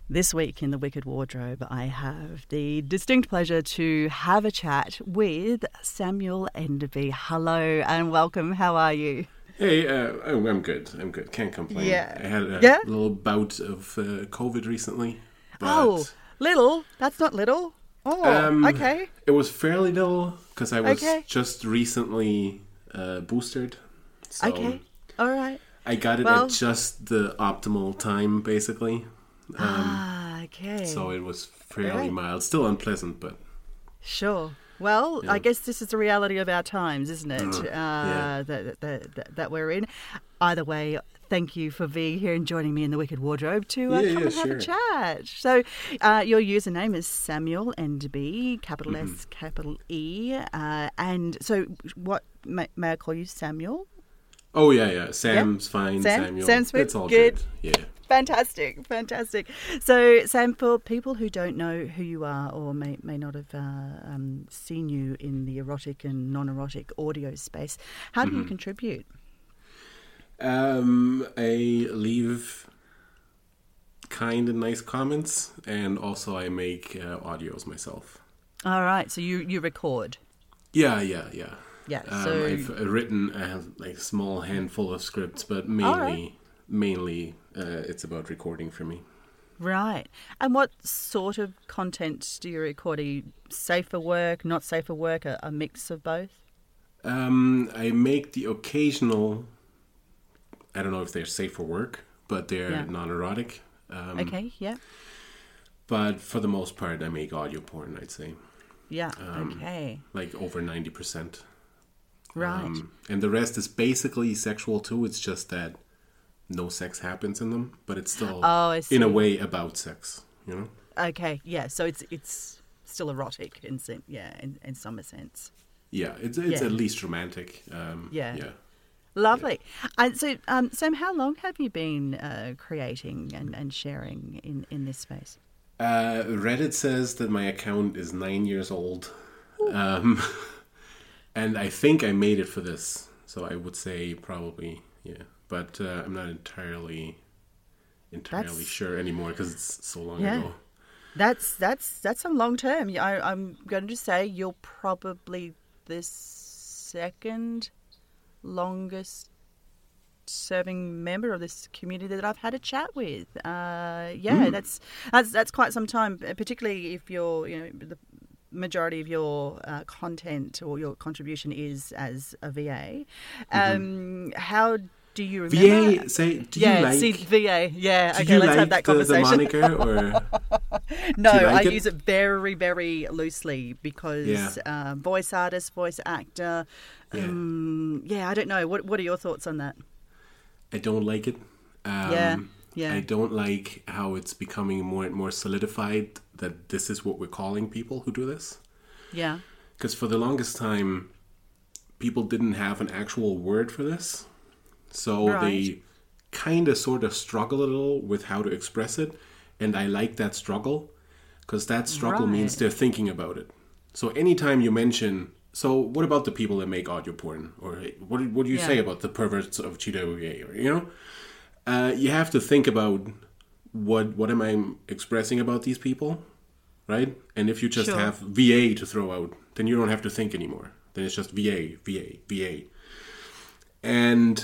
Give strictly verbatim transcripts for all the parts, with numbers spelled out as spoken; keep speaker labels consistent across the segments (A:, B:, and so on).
A: This week in the Wicked Wardrobe, I have the distinct pleasure to have a chat with Samuel Enderby. Hello and welcome. How are you?
B: Hey, uh, oh, I'm good. I'm good. Can't complain.
A: Yeah.
B: I had a
A: yeah?
B: little bout of uh, COVID recently. But,
A: oh, little? That's not little. Oh,
B: um,
A: okay.
B: It was fairly little because I was
A: okay.
B: just recently uh, boosted. So
A: okay. All right.
B: I got it
A: well,
B: at just the optimal time, basically. Um,
A: ah, okay.
B: So it was fairly
A: right.
B: mild. Still unpleasant, but...
A: Sure. Well,
B: yeah.
A: I guess this is the reality of our times, isn't it?
B: Uh,
A: uh,
B: yeah.
A: that, that, that, that we're in. Either way, thank you for being here and joining me in the Wicked Wardrobe to uh,
B: yeah,
A: come
B: yeah,
A: and have
B: sure.
A: a chat. So uh, your username is Samuel Enderby, capital
B: mm-hmm.
A: S, capital E. Uh, and so what, may, may I call you Samuel?
B: Oh, yeah, yeah. Sam's
A: yeah?
B: fine.
A: Sam?
B: Samuel.
A: Sam's
B: It's all
A: good.
B: good. Yeah.
A: Fantastic, fantastic. So, Sam, for people who don't know who you are or may, may not have uh, um, seen you in the erotic and non-erotic audio space, how do
B: mm-hmm.
A: you contribute?
B: Um, I leave kind and nice comments, and also I make uh, audios myself.
A: All right, so you, you record?
B: Yeah, yeah, yeah.
A: Yeah,
B: um,
A: so...
B: I've uh, written a like, small handful of scripts, but mainly...
A: Right.
B: Mainly, uh, it's about recording for me.
A: Right. And what sort of content do you record? Are you safe for work, not safe for work, a, a mix of both?
B: Um, I make the occasional, I don't know if they're safe for work, but they're
A: yeah.
B: non-erotic. Um,
A: okay, yeah.
B: But for the most part, I make audio porn, I'd say.
A: Yeah,
B: um,
A: okay.
B: Like over ninety percent.
A: Right.
B: Um, and the rest is basically sexual too. It's just that no sex happens in them, but it's still,
A: oh, I see.
B: in a way, about sex, you know?
A: Okay, yeah, so it's it's still erotic, in yeah, in, in some sense.
B: Yeah, it's it's
A: yeah.
B: at least romantic. Um,
A: yeah.
B: yeah.
A: Lovely. Yeah. And so, um, Sam, how long have you been uh, creating and, and sharing in, in this space?
B: Uh, Reddit says that my account is nine years old. Um, and I think I made it for this, so I would say probably, yeah. But uh, I'm not entirely entirely
A: that's,
B: sure anymore because it's so long
A: yeah.
B: ago.
A: That's that's that's a long term. I, I'm going to say you're probably the second longest serving member of this community that I've had a chat with. Uh, yeah, mm. that's that's that's quite some time, particularly if you're you know the majority of your uh, content or your contribution is as a V A. Um, mm-hmm. How do you remember?
B: V A, say, do
A: yeah,
B: you like...
A: see, V A, yeah.
B: Do
A: okay,
B: you
A: let's
B: like
A: have that
B: the,
A: conversation.
B: the moniker, or...
A: No,
B: like
A: I
B: it?
A: use it very, very loosely because
B: yeah.
A: uh, voice artist, voice actor,
B: yeah.
A: Um, yeah, I don't know. What What are your thoughts on that?
B: I don't like it. Um,
A: yeah, yeah.
B: I don't like how it's becoming more and more solidified that this is what we're calling people who do this.
A: Yeah.
B: Because for the longest time, people didn't have an actual word for this. So
A: right.
B: they kind of sort of struggle a little with how to express it. And I like that struggle because that struggle
A: right.
B: means they're thinking about it. So anytime you mention, so what about the people that make audio porn? Or what, what do you
A: yeah.
B: say about the perverts of G W A? Or, you know, uh, you have to think about what what am I expressing about these people, right? And if you just
A: sure. have
B: V A to throw out, then you don't have to think anymore. Then it's just V A, V A, V A. And...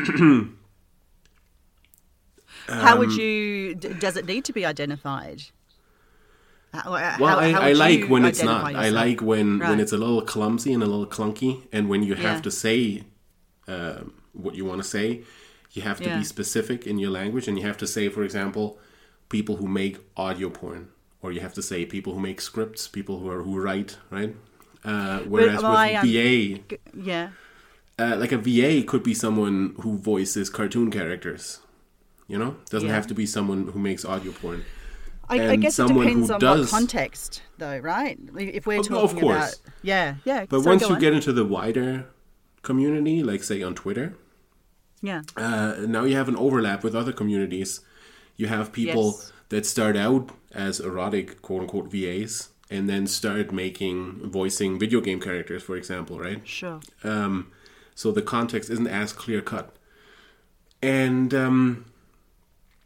A: How would you... Does it need to be identified? How,
B: well,
A: how,
B: I,
A: how
B: I like when it's
A: identify
B: not.
A: yourself?
B: I like when,
A: right.
B: when it's a little clumsy and a little clunky, and when you have
A: yeah.
B: to say uh, what you want to say, you have to
A: yeah.
B: be specific in your language, and you have to say, for example, people who make audio porn, or you have to say people who make scripts, people who are who write, right? Uh, whereas
A: but,
B: with
A: I, um,
B: V A,
A: yeah.
B: Uh, like a V A could be someone who voices cartoon characters, you know? Doesn't
A: yeah.
B: have to be someone who makes audio porn.
A: I, I guess it depends on does... what context, though, right? If we're talking
B: of course.
A: about... Yeah, yeah.
B: But
A: Sorry,
B: once you
A: on.
B: get into the wider community, like, say, on Twitter,
A: yeah,
B: uh, now you have an overlap with other communities. You have people
A: yes.
B: that start out as erotic, quote-unquote, V As, and then start making, voicing video game characters, for example, right?
A: Sure.
B: Um, so the context isn't as clear-cut. And... Um,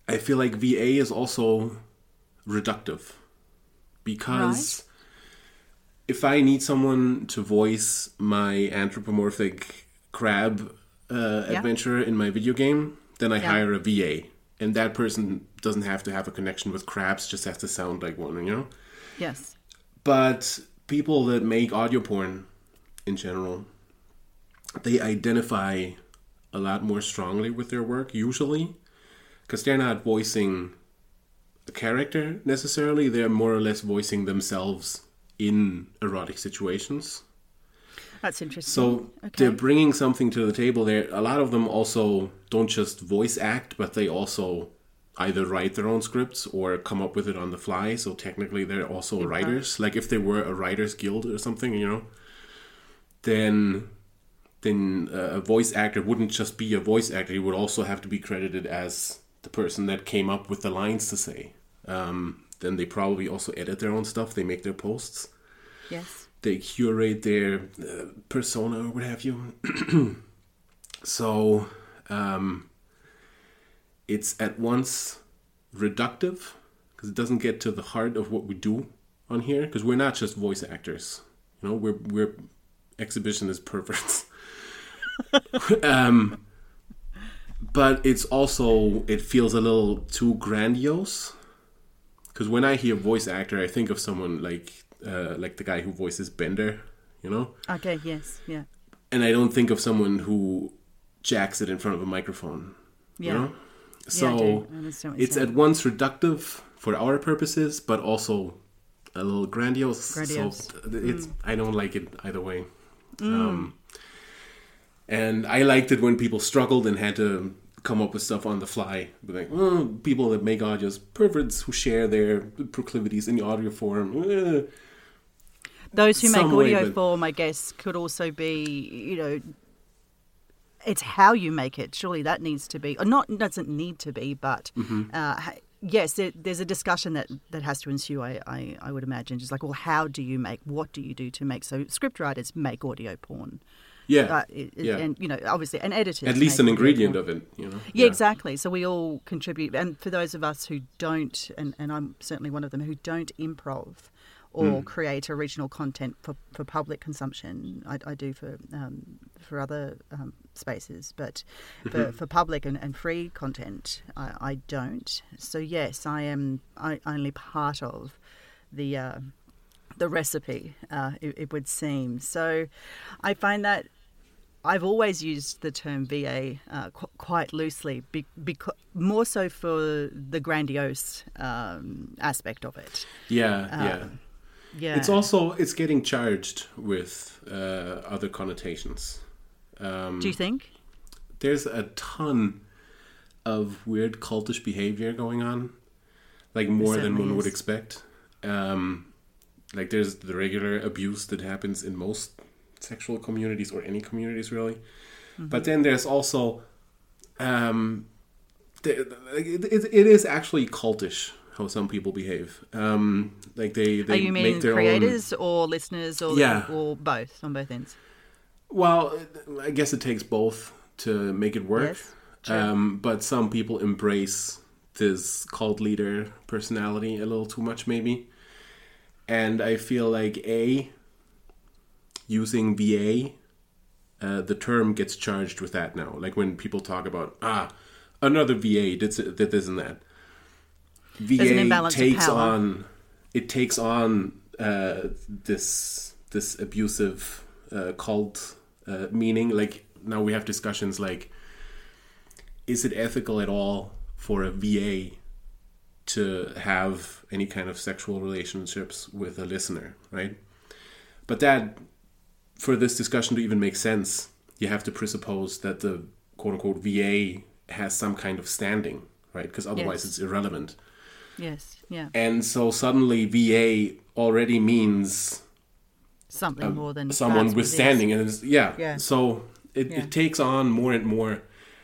B: I feel like V A is also reductive because right. if I need someone to voice my anthropomorphic crab uh, yeah. adventure in my video game, then I yeah. hire a V A. And that person doesn't have to have a connection with crabs, just has to sound like one, you know?
A: Yes.
B: But people that make audio porn in general, they identify a lot more strongly with their work, usually. Because they're not voicing a character, necessarily. They're more or less voicing themselves in erotic situations.
A: That's interesting.
B: So okay. they're bringing something to the table there. A lot of them also don't just voice act, but they also either write their own scripts or come up with it on the fly. So technically they're also okay. writers. Like if they were a writers guild or something, you know, then then a voice actor wouldn't just be a voice actor. He would also have to be credited as the person that came up with the lines to say. Um, then they probably also edit their own stuff. They make their posts.
A: Yes.
B: They curate their uh, persona or what have you. So um, it's at once reductive because it doesn't get to the heart of what we do on here. Because we're not just voice actors, you know. We're we're exhibitionist perverts. um, but it's also it feels a little too grandiose. Because when I hear voice actor, I think of someone like. Uh, like the guy who voices Bender, you know?
A: Okay, yes, yeah.
B: And I don't think of someone who jacks it in front of a microphone,
A: yeah.
B: you know? So
A: yeah, I do. I understand what you're
B: it's
A: saying.
B: at once reductive for our purposes, but also a little grandiose.
A: Grandiose.
B: So it's
A: mm.
B: I don't like it either way.
A: Mm.
B: Um, and I liked it when people struggled and had to come up with stuff on the fly. But like, oh, people that make audios, perverts who share their proclivities in the audio form. Eh.
A: Those who make
B: way,
A: audio
B: but...
A: form, I guess, could also be, you know, it's how you make it. Surely that needs to be, or not doesn't need to be, but
B: mm-hmm.
A: uh, yes, there, there's a discussion that, that has to ensue, I, I, I would imagine. Just like, well, how do you make, what do you do to make, so scriptwriters make audio porn.
B: Yeah,
A: uh, it,
B: yeah.
A: And, you know, obviously, and editors.
B: At least an ingredient of it, you know.
A: Yeah, yeah, exactly. So we all contribute. And for those of us who don't, and, and I'm certainly one of them, who don't improv, or mm. create original content for, for public consumption. I, I do for um, for other um, spaces, but for, for public and, and free content, I, I don't. So yes, I am I, only part of the uh, the recipe, uh, it, it would seem. So I find that I've always used the term V A uh, qu- quite loosely, be- because more so for the grandiose um, aspect of it.
B: Yeah,
A: uh,
B: yeah.
A: Yeah.
B: It's also, it's getting charged with uh, other connotations. Um,
A: Do you think?
B: There's a ton of weird cultish behavior going on. Like more than one is. would expect. Um, like there's the regular abuse that happens in most sexual communities or any communities really. Mm-hmm. But then there's also, um, there, it, it, it is actually cultish. How some people behave, um, like they, they
A: oh, you mean
B: make their
A: creators
B: own...
A: or listeners, or
B: yeah.
A: or both on both ends.
B: Well, I guess it takes both to make it work.
A: Yes, true.
B: Um, but some people embrace this cult leader personality a little too much, maybe. And I feel like a using V A, uh, the term gets charged with that now. Like when people talk about ah, another V A did did this and that. V A takes on it takes on uh, this this abusive uh, cult uh, meaning. Like now we have discussions like, is it ethical at all for a V A to have any kind of sexual relationships with a listener, right? But that, for this discussion to even make sense, you have to presuppose that the quote unquote V A has some kind of standing, right? Because otherwise yes. it's irrelevant.
A: Yes, yeah.
B: And so suddenly V A already means
A: something uh, more than
B: someone with standing. And it's, yeah.
A: yeah.
B: So it, yeah. it takes on more and more.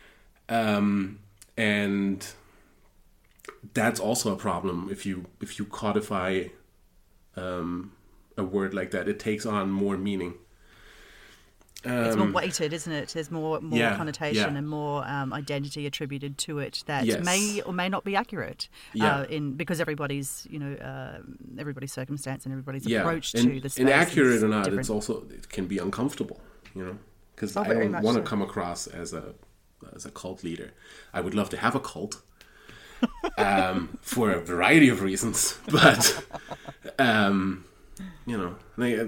B: Um, and that's also a problem if you if you codify um, a word like that. It takes on more meaning.
A: it's more
B: Um,
A: weighted, isn't it? There's more more
B: Yeah,
A: connotation
B: yeah.
A: and more um, identity attributed to it that
B: Yes.
A: may or may not be accurate.
B: Yeah.
A: Uh, in because everybody's you know uh, everybody's circumstance and everybody's
B: yeah,
A: approach
B: and,
A: to the space
B: and accurate
A: is
B: or not,
A: different.
B: it's also it can be uncomfortable, you know, because
A: Oh,
B: I
A: very
B: don't
A: much
B: want to
A: so.
B: come across as a as a cult leader. I would love to have a cult um, for a variety of reasons, but um, you know, they,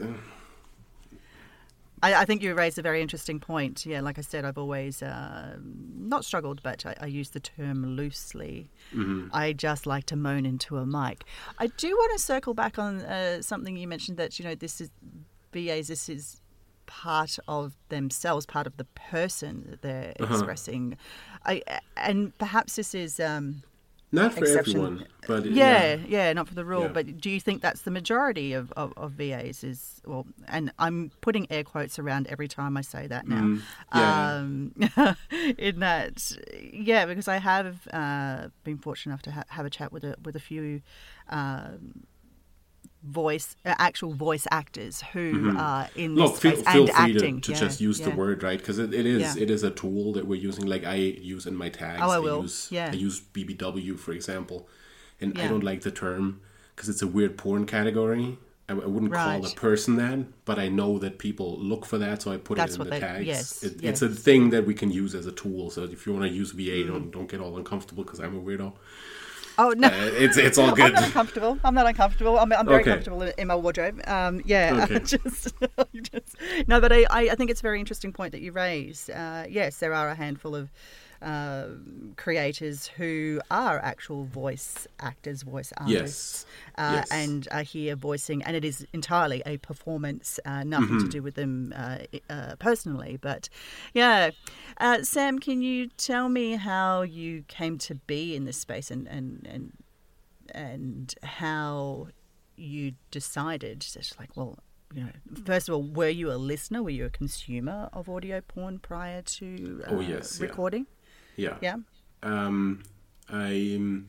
A: I, I think you raised a very interesting point. Yeah, like I said, I've always uh, not struggled, but I, I use the term loosely.
B: mm-hmm.
A: I just like to moan into a mic. I do want to circle back on uh, something you mentioned that you know this is V As. This is part of themselves, part of the person that they're
B: Uh-huh.
A: expressing. I and perhaps this is. Um,
B: not for
A: exception.
B: everyone, but
A: yeah,
B: yeah.
A: yeah, not for the rule.
B: Yeah.
A: But do you think that's the majority of, of, of V As? Is well, and I'm putting air quotes around every time I say that now.
B: Mm, yeah,
A: um, in that, yeah, because I have uh, been fortunate enough to ha- have a chat with a with a few. Um, voice uh, actual voice actors who
B: Mhm.
A: are in
B: Look,
A: this
B: feel,
A: space
B: feel
A: and
B: free
A: acting
B: to, to
A: yeah,
B: just use
A: yeah.
B: the word, right? Because it, it is
A: Yeah.
B: it is a tool that we're using. Like I use in my tags.
A: Oh, I will.
B: use
A: Yeah.
B: I use B B W for example, and I
A: Yeah.
B: don't like the term because it's a weird porn category. I, I wouldn't call
A: Right.
B: a person that, but I know that people look for that, so I put
A: That's
B: it in
A: what
B: the
A: they-
B: tags.
A: yes,
B: It,
A: yes.
B: It's a thing that we can use as a tool. So if you want to use V A,
A: Mm.
B: don't don't get all uncomfortable because I'm a weirdo.
A: Oh no.
B: Uh, it's it's all
A: I'm
B: good.
A: not uncomfortable. I'm not uncomfortable. I'm, I'm very
B: Okay.
A: comfortable in, in my wardrobe. Um, yeah,
B: Okay.
A: just, just no. But I, I I think it's a very interesting point that you raised. Uh, yes, there are a handful of uh, creators who are actual voice actors, voice artists, uh,
B: Yes.
A: and are here voicing, and it is entirely a performance, uh, nothing to do with them uh, uh, personally. But yeah, uh, Sam, can you tell me how you came to be in this space and and and and how you decided? Just like, well, you know, first of all, were you a listener? Were you a consumer of audio porn prior to uh,
B: Oh, yes, yeah.
A: recording?
B: Yeah.
A: Yeah.
B: Um, I um,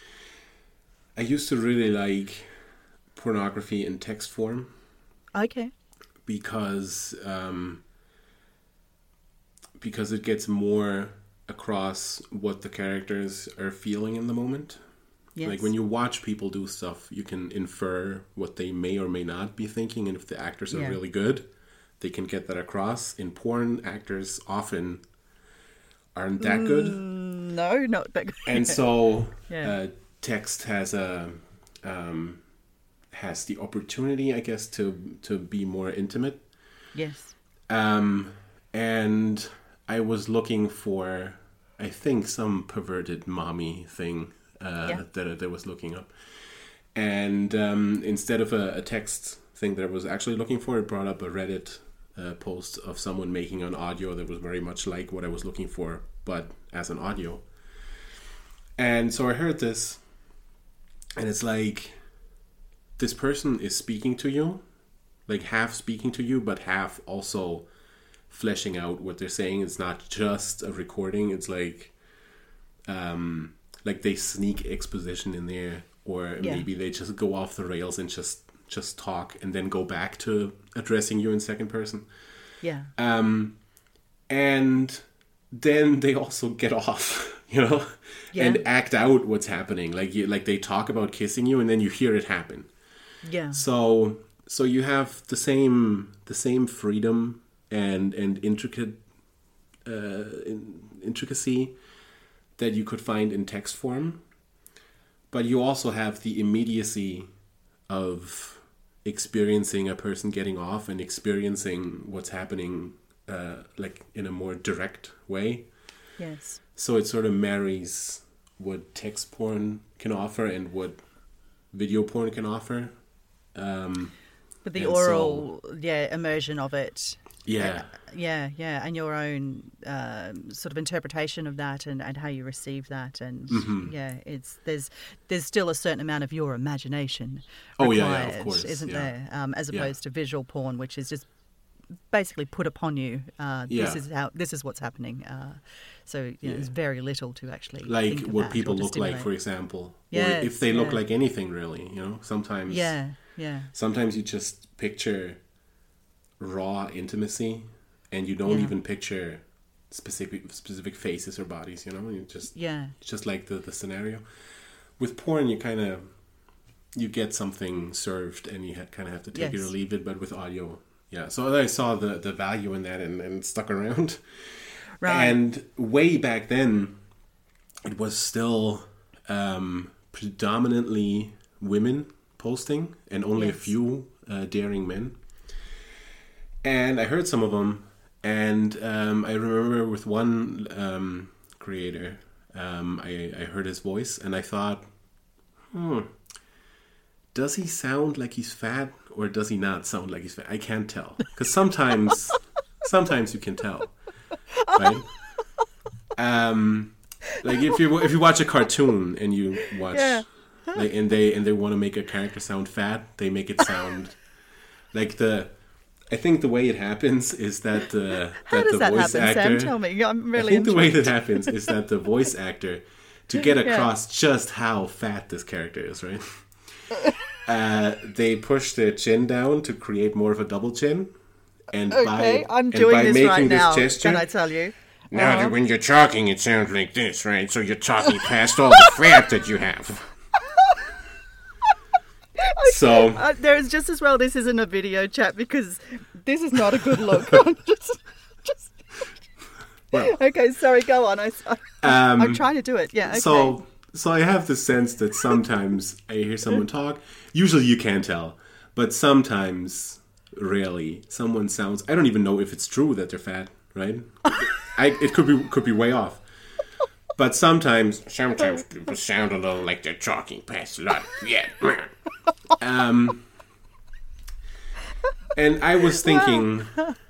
B: I used to really like pornography in text form
A: Okay.
B: because um, because it gets more across what the characters are feeling in the moment.
A: Yes.
B: Like when you watch people do stuff, you can infer what they may or may not be thinking, and if the actors are
A: Yeah.
B: really good, they can get that across. In porn, actors often aren't that good.
A: No, not that good.
B: And so
A: Yeah.
B: uh, text has a um, has the opportunity, I guess, to to be more intimate.
A: Yes.
B: Um, and I was looking for, I think, some perverted mommy thing uh,
A: Yeah.
B: that that I was looking up. And um, instead of a, a text thing that I was actually looking for, it brought up a Reddit uh, post of someone making an audio that was very much like what I was looking for, but as an audio. And so I heard this, and it's like, this person is speaking to you, like half speaking to you, but half also fleshing out what they're saying. It's not just a recording. It's like, um, like they sneak exposition in there, or
A: Yeah.
B: maybe they just go off the rails and just just talk, and then go back to addressing you in second person.
A: Yeah.
B: Um, and then they also get off, you know,
A: Yeah.
B: and act out what's happening. Like you, like they talk about kissing you, and then you hear it happen.
A: Yeah.
B: So, so you have the same the same freedom and and intricate uh, in, intricacy that you could find in text form, but you also have the immediacy of experiencing a person getting off and experiencing what's happening uh, like in a more direct way.
A: Yes.
B: So it sort of marries what text porn can offer and what video porn can offer. Um,
A: But the
B: and
A: oral, yeah, immersion of it.
B: yeah,
A: Yeah, yeah, and your own um, sort of interpretation of that, and, and how you receive that, and
B: Mhm.
A: yeah, it's there's there's still a certain amount of your imagination
B: Oh,
A: required,
B: yeah, yeah, of course,
A: isn't
B: yeah.
A: there? Um, as
B: Yeah.
A: opposed to visual porn, which is just basically put upon you. Uh,
B: Yeah.
A: This is how this is what's happening. Uh, so you know,
B: Yeah.
A: there's very little to actually
B: like
A: think
B: what
A: about
B: people
A: or to
B: look like,
A: stimulate.
B: for example,
A: Yes,
B: or if they look
A: yeah.
B: like anything, really. You know, sometimes,
A: Yeah, yeah,
B: sometimes you just picture raw intimacy, and you don't
A: Yeah.
B: even picture specific specific faces or bodies. You know, you just
A: Yeah.
B: it's just like the the scenario. With porn, you kind of you get something served, and you ha- kind of have to take it
A: Yes.
B: or leave it. But with audio, yeah. So I saw the the value in that, and, and stuck around.
A: Right.
B: And way back then, it was still um, predominantly women posting, and only a
A: Yes.
B: few uh, daring men. And I heard some of them, and um, I remember with one um, creator, um, I, I heard his voice, and I thought, hmm, does he sound like he's fat, or does he not sound like he's fat? I can't tell, because sometimes, sometimes you can tell, right? Um, like if you if you watch a cartoon and you watch,
A: Yeah.
B: like, and they and they want to make a character sound fat, they make it sound like the. I think the way it happens is that the
A: How
B: that
A: does
B: the
A: that
B: voice
A: happen,
B: actor.
A: Sam? Tell me. I'm
B: I
A: really
B: think the way
A: intrigued.
B: that happens is that the voice actor, to get across just how fat this character is, right? Uh, they push their chin down to create more of a double chin, and
A: Okay,
B: by
A: I'm
B: and
A: doing
B: by
A: this
B: making
A: right
B: this
A: now.
B: gesture,
A: Can I tell you?
B: now
A: Uh-huh.
B: when you're talking, it sounds like this, right? So you're talking past all the fat that you have. So
A: Uh, there is just as well. This isn't a video chat because this is not a good look. I'm just, just.
B: well,
A: Okay, sorry. Go on. I, I,
B: um,
A: I'm trying to do it. Yeah. Okay.
B: So, so I have the sense that sometimes I hear someone talk. Usually, you can't tell, but sometimes, really, someone sounds. I don't even know if it's true that they're fat, right? I it could be could be way off. But sometimes, sometimes people sound a little like they're talking past a lot. Yeah. Um. And I was thinking,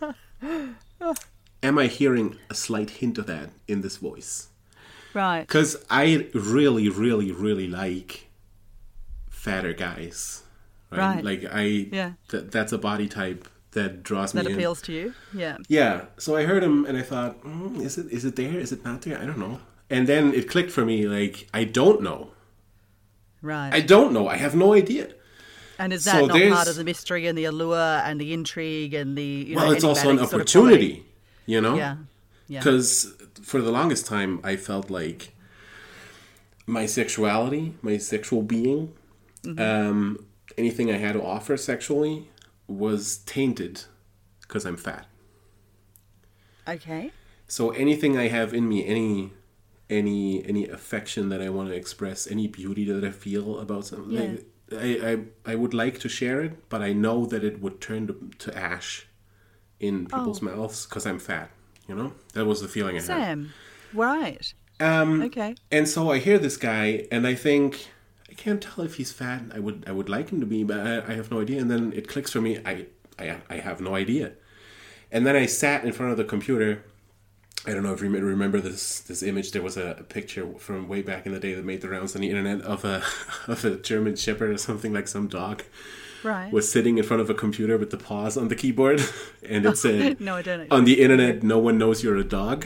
B: am I hearing a slight hint of that in this voice?
A: Right.
B: Because I really, really, really like fatter guys. Right.
A: Right.
B: Like I,
A: Yeah.
B: th- that's a body type that draws
A: That
B: me in.
A: appeals to you. Yeah.
B: Yeah. So I heard him and I thought, mm, is it is it there? Is it not there? I don't know. And then it clicked for me. Like I don't know.
A: Right.
B: I don't know. I have no idea.
A: and is that
B: so
A: not
B: there's-
A: part of the mystery and the allure and the intrigue and the you
B: Well,
A: know,
B: it's also an
A: enigmatic sort of
B: opportunity. You know.
A: quality? Yeah. Yeah.
B: Because for the longest time, I felt like my sexuality, my sexual being,
A: Mm-hmm.
B: um, anything I had to offer sexually was tainted because I'm fat.
A: Okay.
B: So anything I have in me, any any any affection that I want to express, any beauty that I feel about something,
A: Yeah.
B: I, I I would like to share it, but I know that it would turn to, to ash in people's
A: Oh.
B: mouths because I'm fat. You know, that was the feeling I had.
A: Sam. Right.
B: Um,
A: Okay.
B: And so I hear this guy, and I think I can't tell if he's fat. I would I would like him to be, but I, I have no idea. And then it clicks for me. I, I I have no idea. And then I sat in front of the computer. I don't know if you remember this this image. There was a, a picture from way back in the day that made the rounds on the internet of a of a German Shepherd or something, like some dog
A: Right.
B: was sitting in front of a computer with the paws on the keyboard, and it said,
A: No, I don't.
B: "On the internet, no one knows you're a dog."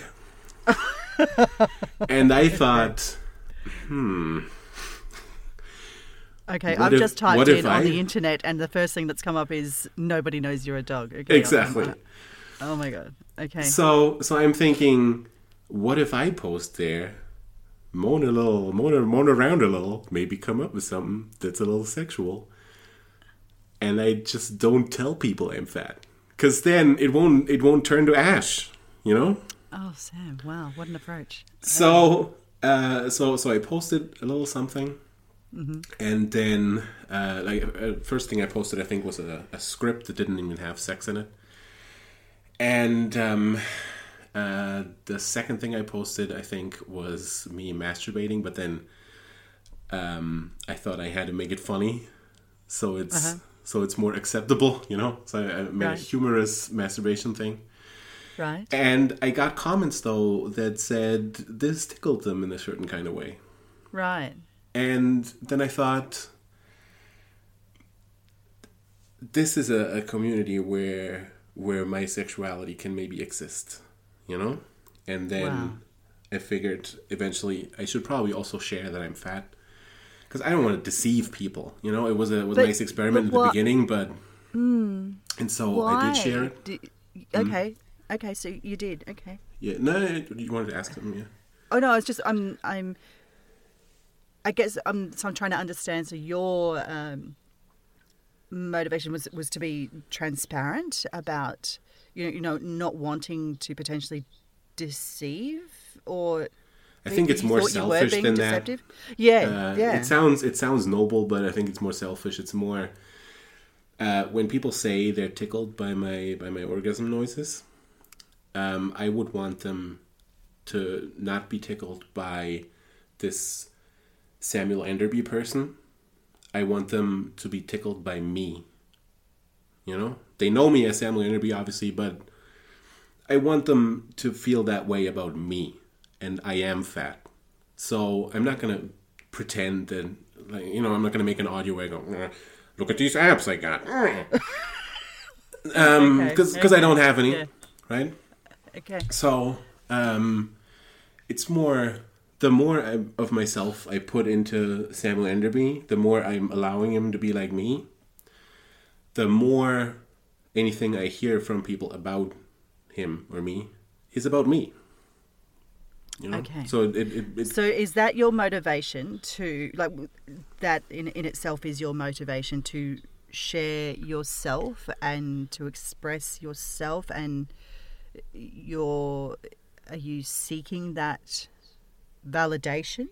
B: And I thought, hmm.
A: Okay,
B: What
A: I've
B: if-
A: just typed
B: what
A: in
B: if
A: on
B: I-
A: the internet, and the first thing that's come up is nobody knows you're a dog. Okay,
B: Exactly.
A: I'm- I'm- oh my god. Okay.
B: So, so I'm thinking, what if I post there, moan a little, moan, a- moan around a little, maybe come up with something that's a little sexual, and I just don't tell people I'm fat, because then it won't, it won't turn to ash, you know.
A: Oh, Sam! Wow, what an approach.
B: So, uh, so, so I posted a little something, and then, uh, like, uh, first thing I posted, I think, was a, a script that didn't even have sex in it. And um, uh, the second thing I posted, I think, was me masturbating, but then um, I thought I had to make it funny, so it's
A: Uh-huh.
B: so it's more acceptable, you know. So I, I made
A: Right.
B: a humorous masturbation thing,
A: Right.
B: and I got comments though that said this tickled them in a certain kind of way,
A: Right.
B: and then I thought, this is a, a community where where my sexuality can maybe exist, you know? And then
A: Wow.
B: I figured eventually I should probably also share that I'm fat. Because I don't want to deceive people, you know? It was a, it was a
A: But-
B: nice experiment
A: but
B: at the
A: what-
B: beginning, but... And so
A: Why?
B: I did share it.
A: Do- okay. Okay, so you did. Okay.
B: Yeah. No, you wanted to ask something, yeah.
A: Oh no, I was just I'm I'm. I guess I'm so I'm trying to understand. So your um, motivation was was to be transparent about you know you know not wanting to potentially deceive, or
B: I think it's
A: you
B: more
A: thought you were
B: selfish
A: being
B: than
A: deceptive?
B: that.
A: Yeah,
B: Uh,
A: yeah.
B: It sounds it sounds noble, but I think it's more selfish. It's more uh, when people say they're tickled by my by my orgasm noises. Um, I would want them to not be tickled by this Samuel Enderby person. I want them to be tickled by me. You know, they know me as Samuel Enderby, obviously, but I want them to feel that way about me. And I am fat. So I'm not going to pretend that, like, you know, I'm not going to make an audio where I go, "Uh, look at these abs I got. um,
A: Okay,
B: Because
A: okay.
B: I don't have any,
A: Yeah.
B: right?
A: Okay.
B: So um, it's more, the more I, of myself I put into Samuel Enderby, the more I'm allowing him to be like me, the more anything I hear from people about him or me is about me. You know?
A: Okay.
B: So it, it, it
A: So is that your motivation to like that in in itself is your motivation to share yourself and to express yourself, and you're are you seeking that validation?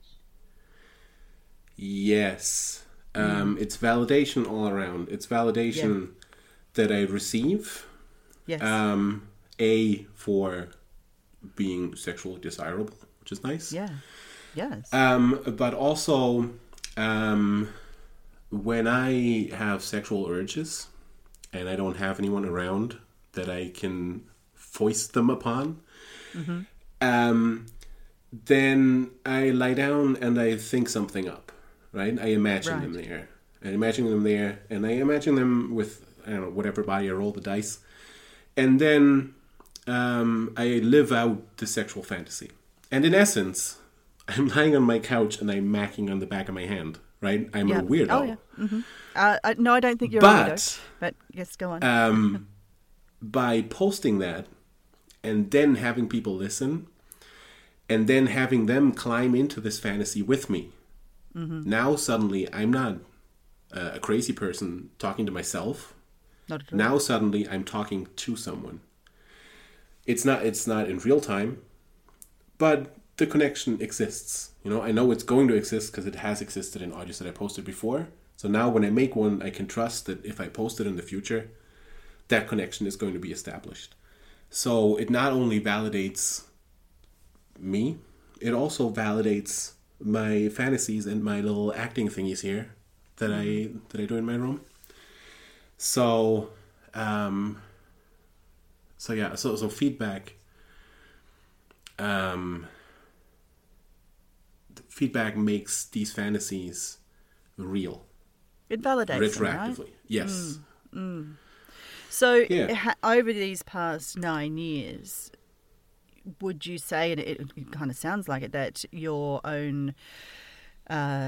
B: yes, um, it's validation all around. It's validation that I receive.
A: Yes.
B: Um, a for being sexually desirable, which is nice.
A: yeah. Yes.
B: Um, but also, um, when I have sexual urges and I don't have anyone around that I can foist them upon,
A: Mm-hmm.
B: um, then I lie down and I think something up, right? I imagine them
A: Right.
B: there. I imagine them there, and I imagine them with, I don't know, whatever body I roll the dice. And then um, I live out the sexual fantasy. And in essence, I'm lying on my couch and I'm macking on the back of my hand, right? I'm
A: Yeah.
B: a weirdo.
A: Oh yeah. Mm-hmm. Uh, I, no, I don't think you're
B: But-
A: a weirdo. But yes, go on.
B: Um, by posting that and then having people listen and then having them climb into this fantasy with me.
A: Mm-hmm.
B: Now suddenly I'm not uh, a crazy person talking to myself.
A: Not at all.
B: Now suddenly I'm talking to someone. It's not it's not in real time, but the connection exists. You know, I know it's going to exist because it has existed in audios that I posted before. So now when I make one, I can trust that if I post it in the future, that connection is going to be established. So it not only validates me, it also validates my fantasies and my little acting thingies here that I that I do in my room. So, um, so yeah, so so feedback. Um, feedback makes these fantasies real,
A: It validates them, right?
B: retroactively. Yes.
A: So
B: Yeah.
A: ha- over these past nine years, would you say, and it, it kind of sounds like it, that your own uh,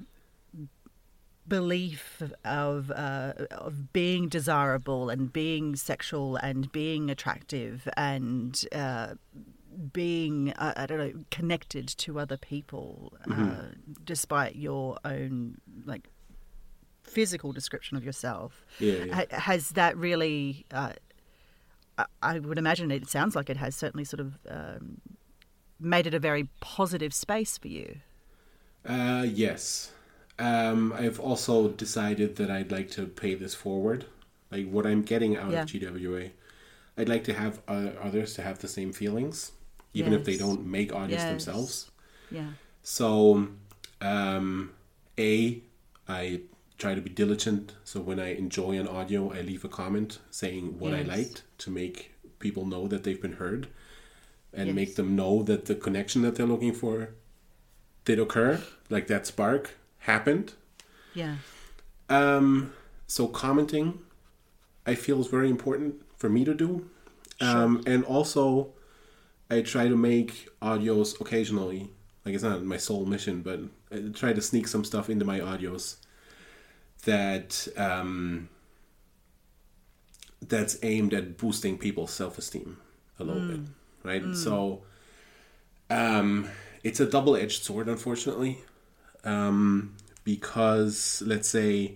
A: belief of uh, of being desirable and being sexual and being attractive and uh, being, uh, I don't know, connected to other people, uh, despite your own like physical description of yourself,
B: Yeah, yeah.
A: ha- has that really? Uh, I- I would imagine it sounds like it has certainly sort of um, made it a very positive space for you.
B: Uh, yes. Um, I've also decided that I'd like to pay this forward. Like what I'm getting out
A: Yeah.
B: of G W A, I'd like to have uh, others to have the same feelings, even if they
A: Yes.
B: don't make audios
A: Yes.
B: themselves.
A: Yeah.
B: So, um, A, I try to be diligent. So when I enjoy an audio, I leave a comment saying what I
A: Yes.
B: liked to make people know that they've been heard and
A: Yes.
B: make them know that the connection that they're looking for did occur, like that spark happened.
A: Yeah.
B: Um, so commenting, I feel is very important for me to do. Um, and also, I try to make audios occasionally. Like it's not my sole mission, but I try to sneak some stuff into my audios that um, that's aimed at boosting people's self-esteem. a little mm. bit, right? Mm. So um, it's a double-edged sword, unfortunately, um, because let's say,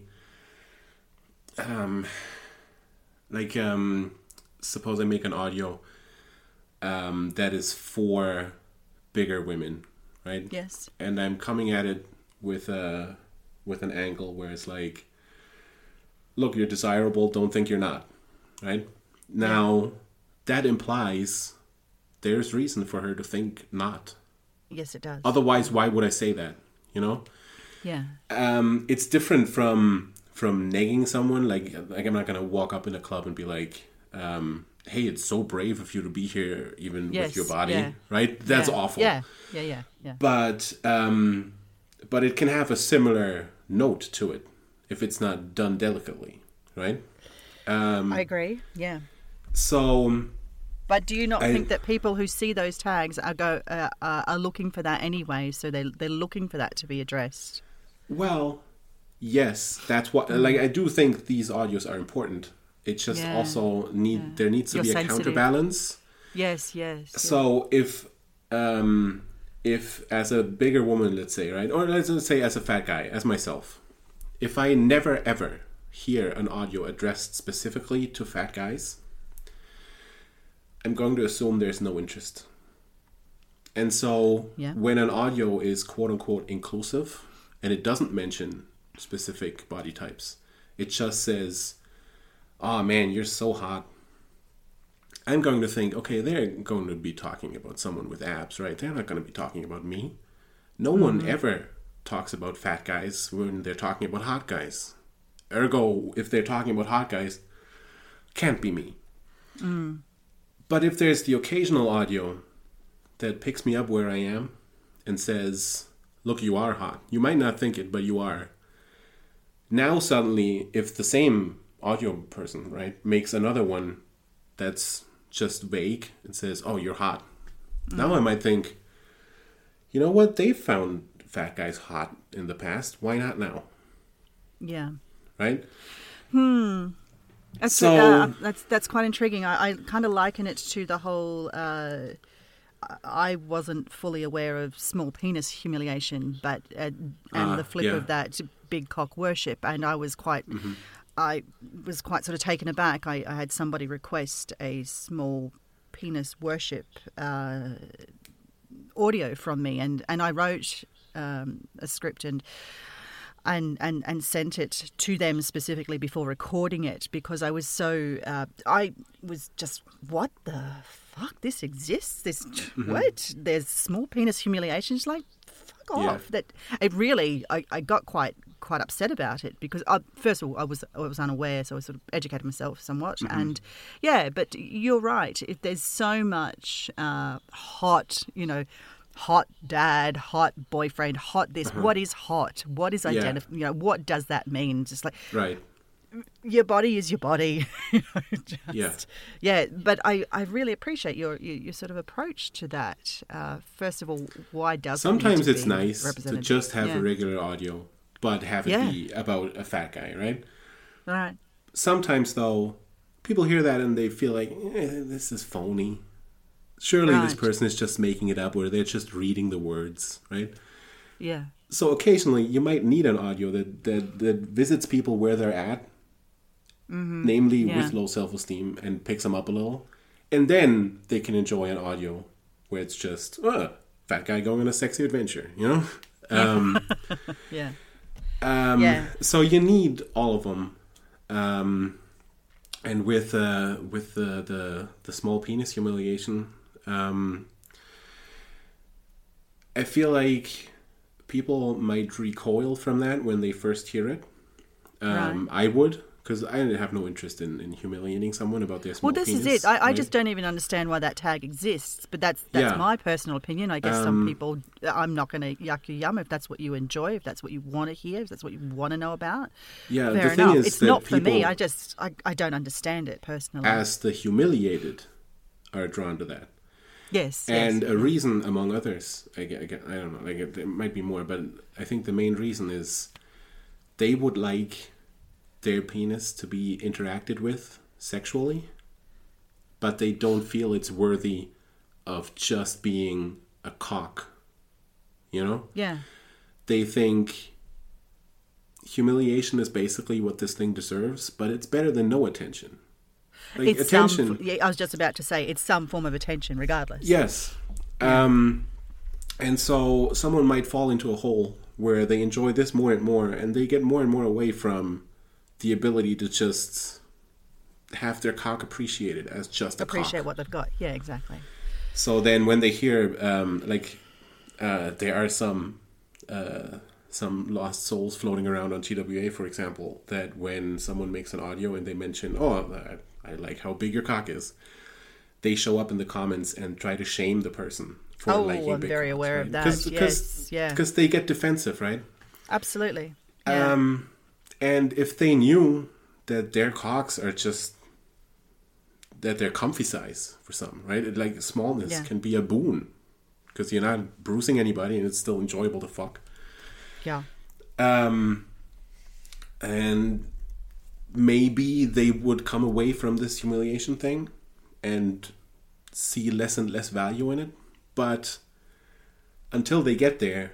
B: um, like, um, suppose I make an audio um, that is for bigger women, right?
A: Yes.
B: And I'm coming at it with a with an angle where it's like, look, you're desirable, don't think you're not, right? Now, yeah. that implies there's reason for her to think not.
A: Yes, it does.
B: Otherwise, why would I say that, you know?
A: Yeah.
B: Um, it's different from from negging someone. Like, like I'm not going to walk up in a club and be like, um, hey, it's so brave of you to be here, even
A: yes,
B: with your body,
A: yeah.
B: right? That's
A: yeah.
B: awful.
A: Yeah, yeah, yeah, yeah.
B: But, um, but it can have a similar note to it if it's not done delicately, right? Um,
A: I agree, yeah.
B: So...
A: But do you not
B: I,
A: think that people who see those tags are go uh, are looking for that anyway? So they they're looking for that to be addressed.
B: Well, yes, that's what. Mm. Like, I do think these audios are important. It just yeah. also need yeah. there needs to You're be a sensitive. counterbalance.
A: Yes, yes.
B: So yeah. if um if as a bigger woman, let's say, right, or let's say as a fat guy, as myself, if I never ever hear an audio addressed specifically to fat guys, I'm going to assume there's no interest. And so
A: yeah.
B: when an audio is quote unquote inclusive and it doesn't mention specific body types, it just says, oh man, you're so hot. I'm going to think, okay, they're going to be talking about someone with abs, right? They're not going to be talking about me. No mm-hmm. one ever talks about fat guys when they're talking about hot guys. Ergo, if they're talking about hot guys, can't be me.
A: Mm.
B: But if there's the occasional audio that picks me up where I am and says, look, you are hot. You might not think it, but you are. Now suddenly, if the same audio person, right, makes another one that's just vague and says, oh, you're hot. Mm. Now I might think, you know what? They've found fat guys hot in the past. Why not now?
A: Yeah.
B: Right?
A: Hmm. That's,
B: so
A: uh, that's that's quite intriguing. I, I kind of liken it to the whole. Uh, I wasn't fully aware of small penis humiliation, but uh, and
B: uh,
A: the flip
B: yeah.
A: of that, big cock worship, and I was quite.
B: Mm-hmm.
A: I was quite sort of taken aback. I, I had somebody request a small penis worship uh, audio from me, and and I wrote um, a script and. And, and and sent it to them specifically before recording it because I was so uh, I was just what the fuck this exists this mm-hmm. what there's small penis humiliation. It's like fuck off. Yeah. That it really I, I got quite quite upset about it because I, first of all I was I was unaware, so I sort of educated myself somewhat. Mm-hmm. And yeah, but you're right. If there's so much uh, hot, you know. Hot dad, hot boyfriend, hot this. Uh-huh. What is hot? What is identif- yeah. You know, what does that mean? Just like
B: right.
A: Your body is your body. you know, just,
B: yeah.
A: Yeah. But I, I really appreciate your, your, your sort of approach to that. Uh, first of all, why does
B: sometimes
A: it
B: it's nice to just have
A: yeah.
B: a regular audio, but have it yeah. be about a fat guy, right?
A: Right.
B: Sometimes though, people hear that and they feel like eh, this is phony. Surely right. this person is just making it up or they're just reading the words, right?
A: Yeah.
B: So occasionally you might need an audio that, that, that visits people where they're at,
A: mm-hmm.
B: namely
A: yeah.
B: with low self-esteem and picks them up a little. And then they can enjoy an audio where it's just, oh, fat guy going on a sexy adventure, you know? Um,
A: yeah.
B: Um,
A: yeah.
B: So you need all of them. Um, and with uh, with the, the, the small penis humiliation... Um, I feel like people might recoil from that when they first hear it. Um,
A: right.
B: I would, because I have no interest in, in humiliating someone about their small
A: Well, this
B: penis,
A: is it. I, I
B: right?
A: just don't even understand why that tag exists. But that's that's
B: yeah.
A: my personal opinion. I guess
B: um,
A: some people, I'm not going to yuck your yum if that's what you enjoy, if that's what you want to hear, if that's what you want to know about.
B: Yeah,
A: Fair
B: the thing
A: enough.
B: is
A: It's
B: that
A: not for me.
B: people,
A: I just, I, I don't understand it personally.
B: as the humiliated, are drawn to that.
A: Yes,
B: and
A: yes.
B: a reason among others, I, I, I don't know, like it, it might be more, but I think the main reason is they would like their penis to be interacted with sexually. but they don't feel it's worthy of just being a cock. You know?
A: Yeah.
B: They think humiliation is basically what this thing deserves, but it's better than no attention. Like,
A: It's
B: attention.
A: some, yeah, I was just about to say, it's some form of attention regardless.
B: Yes. Um, and so someone might fall into a hole where they enjoy this more and more, and they get more and more away from the ability to just have their cock appreciated as just a
A: Appreciate
B: cock.
A: what they've got. Yeah, exactly.
B: So then when they hear, um, like, uh, there are some uh, some lost souls floating around on T W A, for example, that when someone makes an audio and they mention, oh, I, I like how big your cock is, they show up in the comments and try to shame the person for
A: Oh,
B: liking
A: I'm
B: big
A: very
B: cocks,
A: aware
B: right?
A: of that.
B: Cause,
A: Yes,
B: cause,
A: yeah.
B: Because they get defensive, right?
A: Absolutely. Yeah.
B: Um, and if they knew that their cocks are just, that they're comfy size for some, right? It, like smallness
A: Yeah.
B: can be a boon because you're not bruising anybody and it's still enjoyable to fuck.
A: yeah.
B: Um, and maybe they would come away from this humiliation thing and see less and less value in it. But until they get there,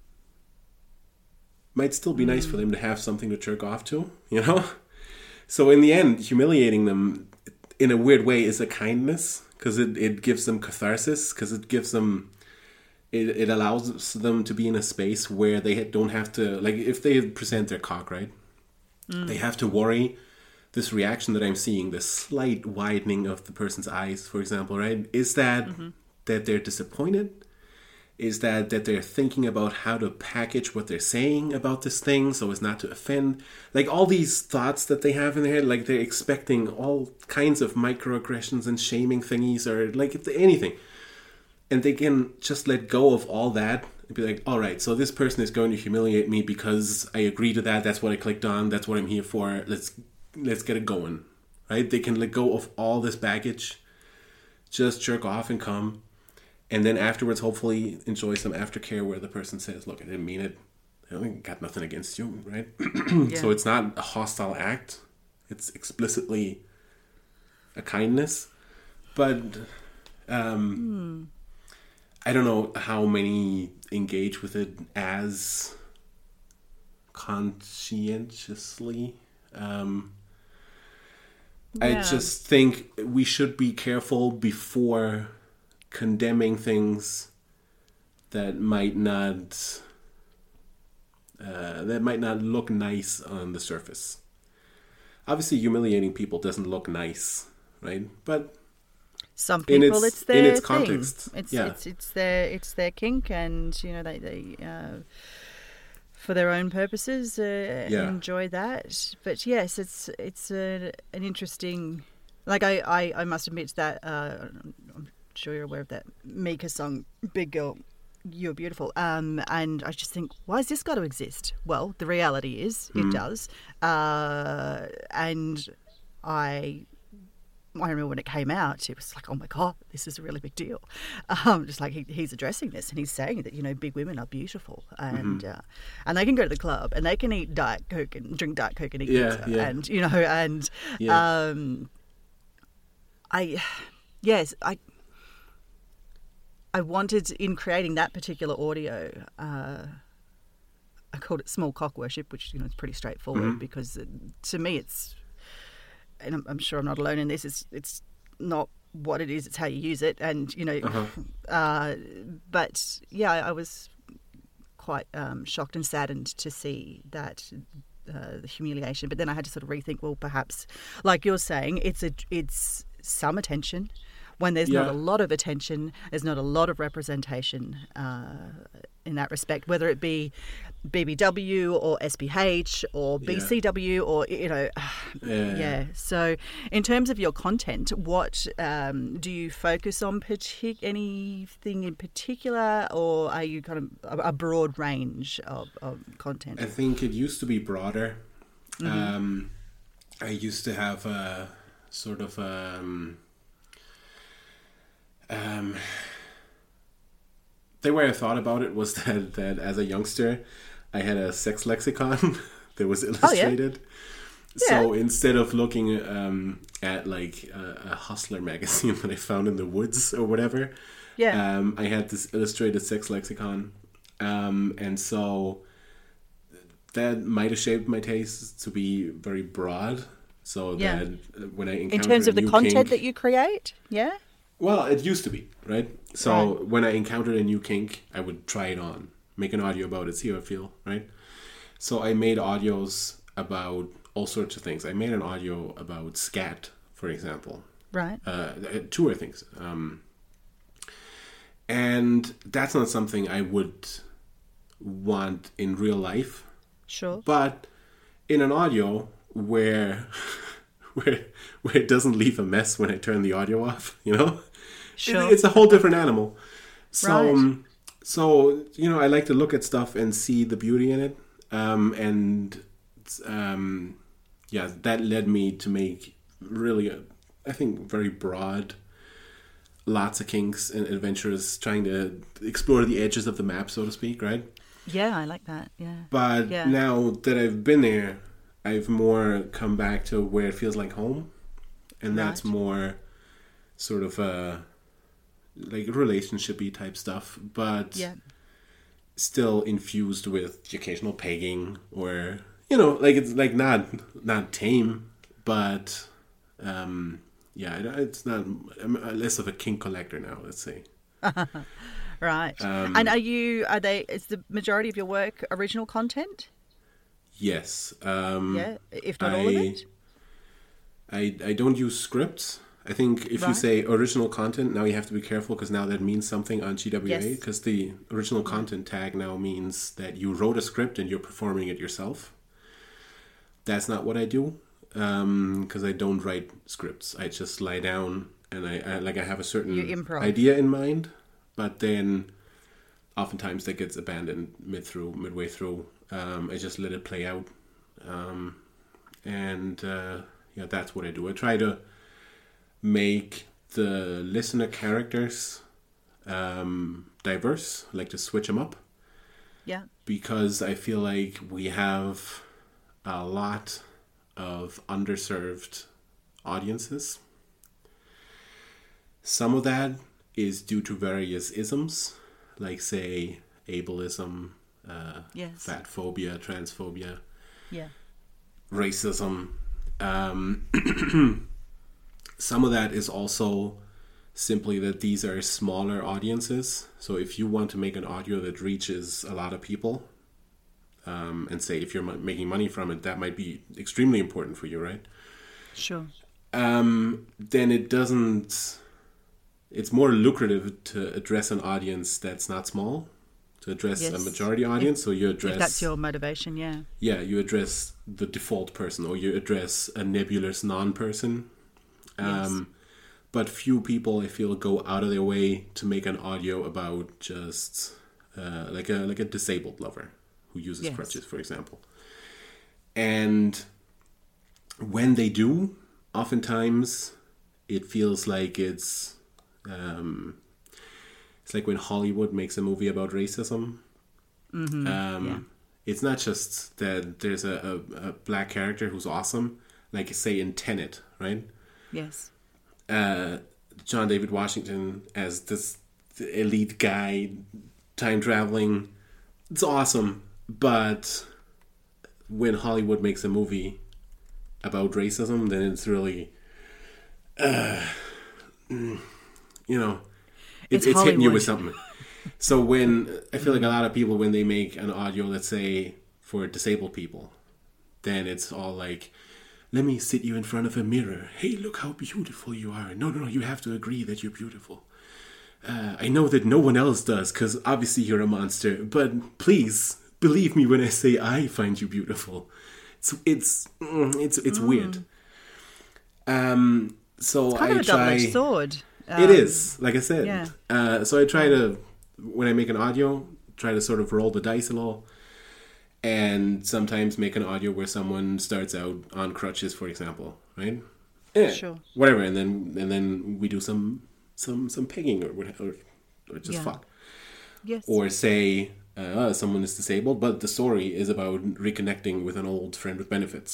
B: might still be nice for them to have something to jerk off to, you know? So in the end, humiliating them in a weird way is a kindness because it, it gives them catharsis, because it gives them, it, it allows them to be in a space where they don't have to, like if they present their cock, right? Mm. They have to worry this reaction that I'm seeing, this slight widening of the person's eyes, for example, right? Is that mm-hmm. that they're disappointed? Is that that they're thinking about how to package what they're saying about this thing so as not to offend? Like all these thoughts that they have in their head, like they're expecting all kinds of microaggressions and shaming thingies or like if they, anything. And they can just let go of all that and be like, all right, so this person is going to humiliate me because I agree to that. That's what I clicked on. That's what I'm here for. Let's let's get it going, right? They can let go of all this baggage, just jerk off and come. And then afterwards, hopefully, enjoy some aftercare where the person says, look, I didn't mean it. I got nothing against you, right? Yeah. So it's not a hostile act. It's explicitly a kindness. But um, hmm. I don't know how many engage with it as conscientiously. Um, yeah. I just think we should be careful before condemning things that might not uh, that might not look nice on the surface. Obviously, humiliating people doesn't look nice, right? But
A: some people,
B: its,
A: it's their
B: in its
A: thing.
B: context,
A: It's,
B: yeah.
A: it's it's their it's their kink, and you know they they uh, for their own purposes uh,
B: yeah.
A: enjoy that. But yes, it's it's a, an interesting. Like I, I, I must admit that. Uh, I'm sure you're aware of that Mika song, Big Girl, You're Beautiful. Um, and I just think, why has this got to exist? Well, the reality is it mm. does. Uh, and I I remember when it came out, it was like, oh my God, this is a really big deal. Um, just like he, he's addressing this and he's saying that, you know, big women are beautiful and mm-hmm. uh, and they can go to the club and they can eat Diet Coke and drink Diet Coke and eat
B: yeah,
A: pizza.
B: Yeah.
A: And, you know, and yeah. um, I, yes, I, I wanted, in creating that particular audio, uh, I called it small cock worship, which, you know, is pretty straightforward mm-hmm. because it, to me it's, and I'm, I'm sure I'm not alone in this, it's it's not what it is, it's how you use it. And, you know, uh-huh. uh, but yeah, I, I was quite um, shocked and saddened to see that uh, the humiliation. But then I had to sort of rethink, well, perhaps, like you're saying, it's a it's some attention. When there's
B: yeah.
A: not a lot of attention, there's not a lot of representation uh, in that respect, whether it be B B W or S P H or B C W yeah. or, you know, yeah. yeah. So in terms of your content, what um, do you focus on partic- anything in particular, or are you kind of a, a broad range of, of content?
B: I think it used to be broader. Mm-hmm. Um, I used to have a sort of... Um, Um, the way I thought about it was that, that as a youngster, I had a sex lexicon that was illustrated. So instead of looking um, at like a, a Hustler magazine that I found in the woods or whatever,
A: Yeah.
B: um, I had this illustrated sex lexicon. Um, and so that might have shaped my tastes to be very broad. So
A: Yeah.
B: that when I encounter
A: In terms of
B: a
A: the
B: new
A: content
B: kink,
A: that you create, yeah?
B: well, it used to be, right? So
A: Right.
B: when I encountered a new kink, I would try it on, make an audio about it, see how I feel, right? So I made audios about all sorts of things. I made an audio about scat, for example.
A: Right.
B: Uh, two other things. Um, and that's not something I would want in real life.
A: Sure.
B: But in an audio where where where it doesn't leave a mess when I turn the audio off, you know?
A: Sure.
B: It, it's a whole different animal. So
A: Right.
B: um, so you know, I like to look at stuff and see the beauty in it. Um, and um, yeah, that led me to make really, a, I think, very broad, lots of kinks and adventures, trying to explore the edges of the map, so to speak, right?
A: Yeah, I like that. Yeah.
B: But
A: Yeah.
B: now that I've been there, I've more come back to where it feels like home, and that's
A: Right.
B: more sort of a like relationshipy type stuff, but
A: Yeah.
B: still infused with the occasional pegging, or you know, like it's like not not tame, but um, yeah, it- it's not. I'm less of a kink collector now. Let's say.
A: Right.
B: Um,
A: and are you, are they, is the majority of your work original content?
B: Yes. Um,
A: Yeah. If not all of
B: I-
A: it?
B: I, I don't use scripts. I think if you
A: Right.
B: say original content, now you have to be careful because now that means something on G W A.
A: Yes.
B: Because the original content tag now means that you wrote a script and you're performing it yourself. That's not what I do, because I don't write scripts. I just lie down and I, I like I have a certain
A: You improv.
B: idea in mind, but then oftentimes that gets abandoned mid through midway through. Um, I just let it play out, um, and uh, yeah, that's what I do. I try to make the listener characters um, diverse. I like to switch them up
A: Yeah.
B: because I feel like we have a lot of underserved audiences. Some of that is due to various isms, like say ableism, uh,
A: Yes.
B: fat phobia, transphobia,
A: Yeah.
B: racism. Um, some of that is also simply that these are smaller audiences. So if you want to make an audio that reaches a lot of people, um, and say if you're ma- making money from it, that might be extremely important for you, right?
A: Sure.
B: Um, then it doesn't. It's more lucrative to address an audience that's not small, to address a
A: Yes.
B: majority audience. so you address
A: If that's your motivation, yeah.
B: yeah, you address the default person, or you address a nebulous non-person. Um, But few people, I feel, go out of their way to make an audio about just uh, like a like a disabled lover who uses
A: Yes.
B: crutches, for example. And when they do, oftentimes it feels like it's um, it's like when Hollywood makes a movie about racism.
A: Mm-hmm.
B: Um,
A: yeah.
B: It's not just that there's a, a, a black character who's awesome, like say in Tenet, right?
A: Yes.
B: Uh, John David Washington as this elite guy, time traveling. It's awesome, but when Hollywood makes a movie about racism, then it's really, uh, you know, it,
A: It's
B: it's, hitting you
A: Hollywood.
B: with something. So when I feel like a lot of people, when they make an audio, let's say for disabled people, then it's all like, let me sit you in front of a mirror. Hey, look how beautiful you are. No, no, no, you have to agree that you're beautiful. Uh, I know that no one else does, because obviously you're a monster. But please, believe me when I say I find you beautiful. It's it's mm, it's it's
A: Mm.
B: weird. Um, so
A: Kind
B: I
A: of a
B: try.
A: double-edged sword.
B: It
A: Um,
B: is, like I said.
A: yeah.
B: Uh, so I try to, when I make an audio, try to sort of roll the dice a little. And sometimes make an audio where someone starts out on crutches, for example, right? Yeah,
A: Sure.
B: whatever, and then and then we do some some some pegging or whatever, or just
A: Yeah.
B: fuck.
A: Yes.
B: Or say uh, someone is disabled, but the story is about reconnecting with an old friend with benefits.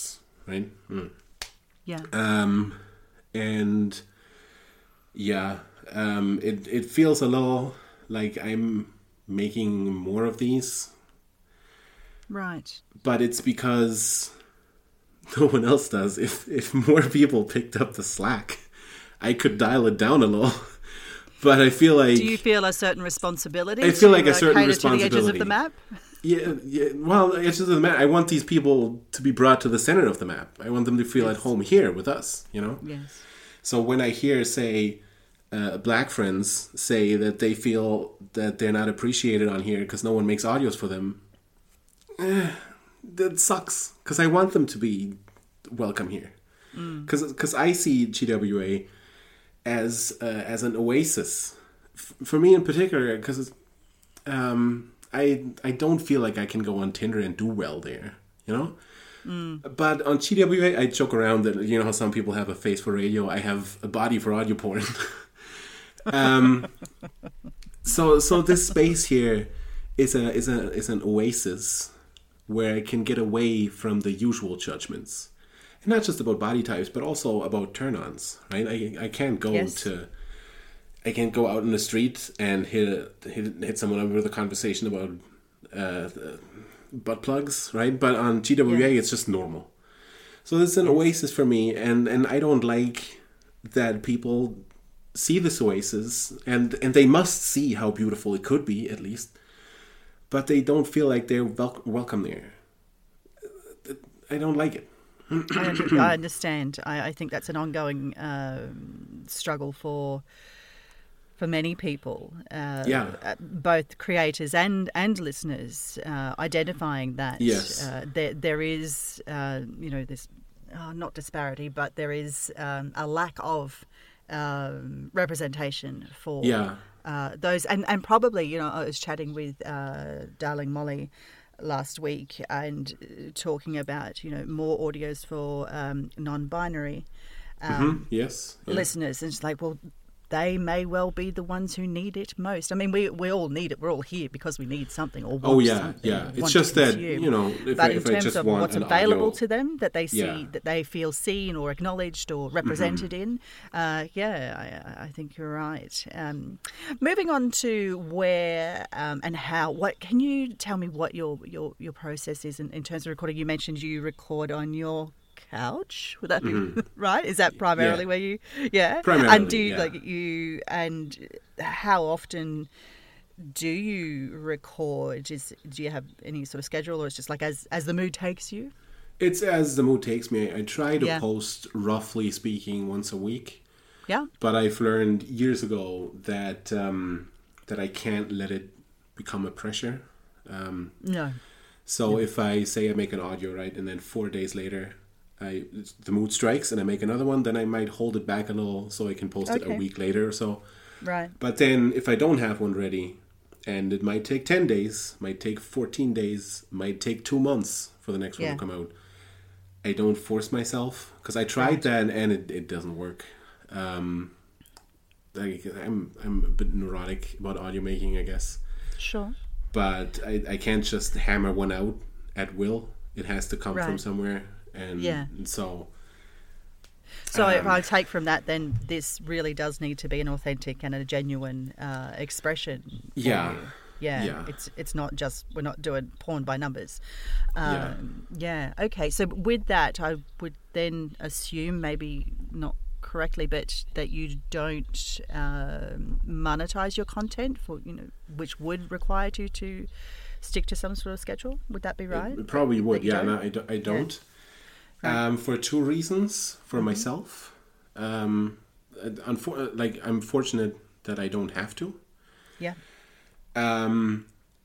B: right? Mm.
A: Yeah.
B: Um, and yeah, um, it it feels a little like I'm making more of these,
A: Right.
B: but it's because no one else does. If if more people picked up the slack, I could dial it down a little. But I feel like...
A: Do you feel a certain responsibility?
B: I feel
A: to,
B: like a certain
A: uh, cater
B: responsibility.
A: to the edges of the map?
B: Yeah, yeah. Well, edges of the map. I want these people to be brought to the center of the map. I want them to feel
A: Yes.
B: at home here with us, you know?
A: Yes.
B: So when I hear, say, uh, black friends say that they feel that they're not appreciated on here because no one makes audios for them, eh, that sucks. Because I want them to be welcome here. Because mm. I see G W A as uh, as an oasis. F- for me in particular, because um, I I don't feel like I can go on Tinder and do well there, you know? Mm. But on G W A, I joke around that, you know how some people have a face for radio, I have a body for audio porn. um, so so this space here is a is a is an oasis where I can get away from the usual judgments. And not just about body types, but also about turn-ons, right? I I can't go
A: Yes.
B: to I can't go out in the street and hit hit, hit someone up with a conversation about uh, butt plugs, right? But on G W A,
A: Yeah.
B: it's just normal. So it's an oasis for me, and, and I don't like that people see this oasis, and, and they must see how beautiful it could be, at least, but they don't feel like they're wel- welcome there. I don't like it.
A: I, under, I understand. I, I think that's an ongoing um, struggle for for many people, uh,
B: Yeah.
A: uh, both creators and and listeners, uh, identifying that
B: Yes.
A: uh, there there is, uh, you know, this uh, not disparity, but there is um, a lack of um, representation for
B: Yeah.
A: uh, those, and and probably, you know, I was chatting with uh, darling Molly last week and uh, talking about, you know, more audios for um, non-binary um,
B: Mm-hmm. Yes. Yeah.
A: listeners, and it's like, well, they may well be the ones who need it most. I mean, we we all need it. We're all here because we need something or want
B: Oh yeah,
A: something.
B: yeah.
A: or
B: It's
A: want
B: just
A: to
B: that,
A: consume.
B: you know, if,
A: But
B: I,
A: in
B: if I
A: terms
B: just
A: of
B: want
A: what's
B: an
A: available
B: audio,
A: to them, that they see,
B: Yeah.
A: that they feel seen or acknowledged or represented
B: Mm-hmm.
A: in, uh, yeah, I, I think you're right. Um, moving on to where um, and how. What can you tell me? What your your your process is in, in terms of recording? You mentioned you record on your couch. Would that be
B: Mm-hmm.
A: right? Is that primarily
B: Yeah.
A: where you? Yeah.
B: Primarily,
A: And do you
B: yeah.
A: like you and how often do you record? Is do you have any sort of schedule, or it's just like as as the mood takes you?
B: It's as the mood takes me. I try to
A: Yeah.
B: post, roughly speaking, once a week.
A: Yeah.
B: But I've learned years ago that um, that I can't let it become a pressure. Um,
A: No.
B: so if I say I make an audio, right, and then four days later, I the mood strikes and I make another one, then I might hold it back a little so I can post it a
A: Okay.
B: week later or so.
A: Right.
B: But then if I don't have one ready, and it might take ten days, might take fourteen days, might take two months for the next one
A: Yeah.
B: to come out, I don't force myself, because I tried
A: Right.
B: that and it, it doesn't work. Um, like, I'm I'm a bit neurotic about audio making, I guess.
A: Sure.
B: But I, I can't just hammer one out at will. It has to come from
A: Right.
B: somewhere. And,
A: Yeah.
B: and so...
A: So if
B: Um,
A: I take from that, then this really does need to be an authentic and a genuine uh, expression. for
B: Yeah.
A: you. Yeah.
B: Yeah.
A: It's it's not just we're not doing porn by numbers.
B: Yeah.
A: Um, yeah. Okay. So with that, I would then assume, maybe not correctly, but that you don't um, monetize your content for, you know, which would require you to stick to some sort of schedule. Would that be right?
B: It probably would,
A: That you
B: yeah.
A: don't?
B: No, I, do, I don't.
A: Right.
B: Um, for two reasons. For
A: Mm-hmm.
B: myself, um, unfor- like I'm fortunate that I don't have to.
A: Yeah.
B: Um,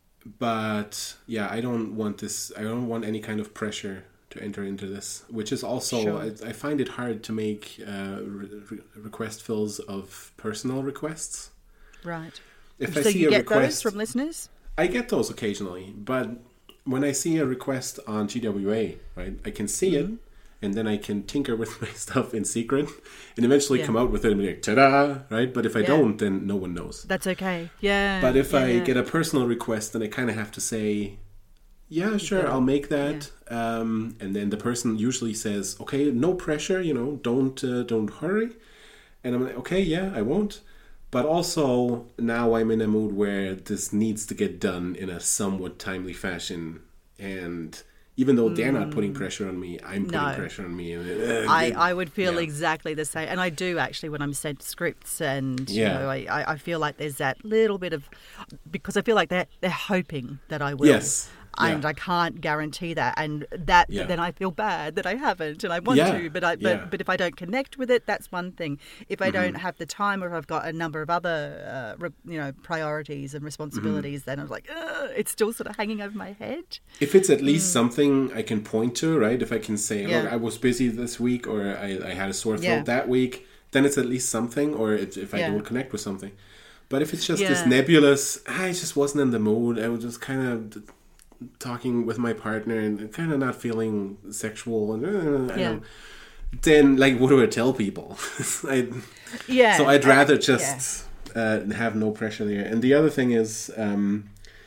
B: but yeah, I don't want this. I don't want any kind of pressure to enter into this. Which is also,
A: Sure.
B: I, I find it hard to make uh, re- re- request fills of personal requests.
A: Right.
B: If I
A: So
B: see
A: you
B: a
A: get
B: request,
A: those from listeners?
B: I get those occasionally, but when I see a request on G W A, right, I can see
A: Mm-hmm.
B: it, and then I can tinker with my stuff in secret, and eventually
A: Yeah.
B: come out with it and be like, ta-da, right? But if I
A: Yeah.
B: don't, then no one knows.
A: That's okay. Yeah.
B: But if
A: yeah,
B: I
A: yeah.
B: get a personal request, then I kind of have to say, yeah, sure, I'll make that. Yeah. Um, and then the person usually says, okay, no pressure, you know, don't uh, don't hurry. And I'm like, okay, yeah, I won't. But also now I'm in a mood where this needs to get done in a somewhat timely fashion. And even though they're not putting pressure on me, I'm putting no. pressure on me. And, uh,
A: I, I would feel yeah. exactly the same. And I do actually when I'm sent scripts and yeah. you know, I, I feel like there's that little bit of, because I feel like they're, they're hoping that I will.
B: Yes.
A: And
B: yeah.
A: I can't guarantee that, and that yeah. then I feel bad that I haven't, and I want
B: yeah.
A: to, but I, but,
B: yeah.
A: but if I don't connect with it, that's one thing. If I mm-hmm. don't have the time, or if I've got a number of other, uh, you know, priorities and responsibilities, mm-hmm. then I'm like, it's still sort of hanging over my head.
B: If it's at least mm. something I can point to, right? If I can say,
A: yeah.
B: "Look, I was busy this week," or "I, I had a sore throat
A: yeah.
B: that week," then it's at least something. Or if, if I
A: yeah.
B: don't connect with something, but if it's just
A: yeah.
B: this nebulous, I just wasn't in the mood. I was just kind of talking with my partner and kind of not feeling sexual and uh, I
A: yeah.
B: don't, then like what do I tell people? I,
A: yeah
B: so I'd rather just yeah. uh, have no pressure there. And the other thing is um,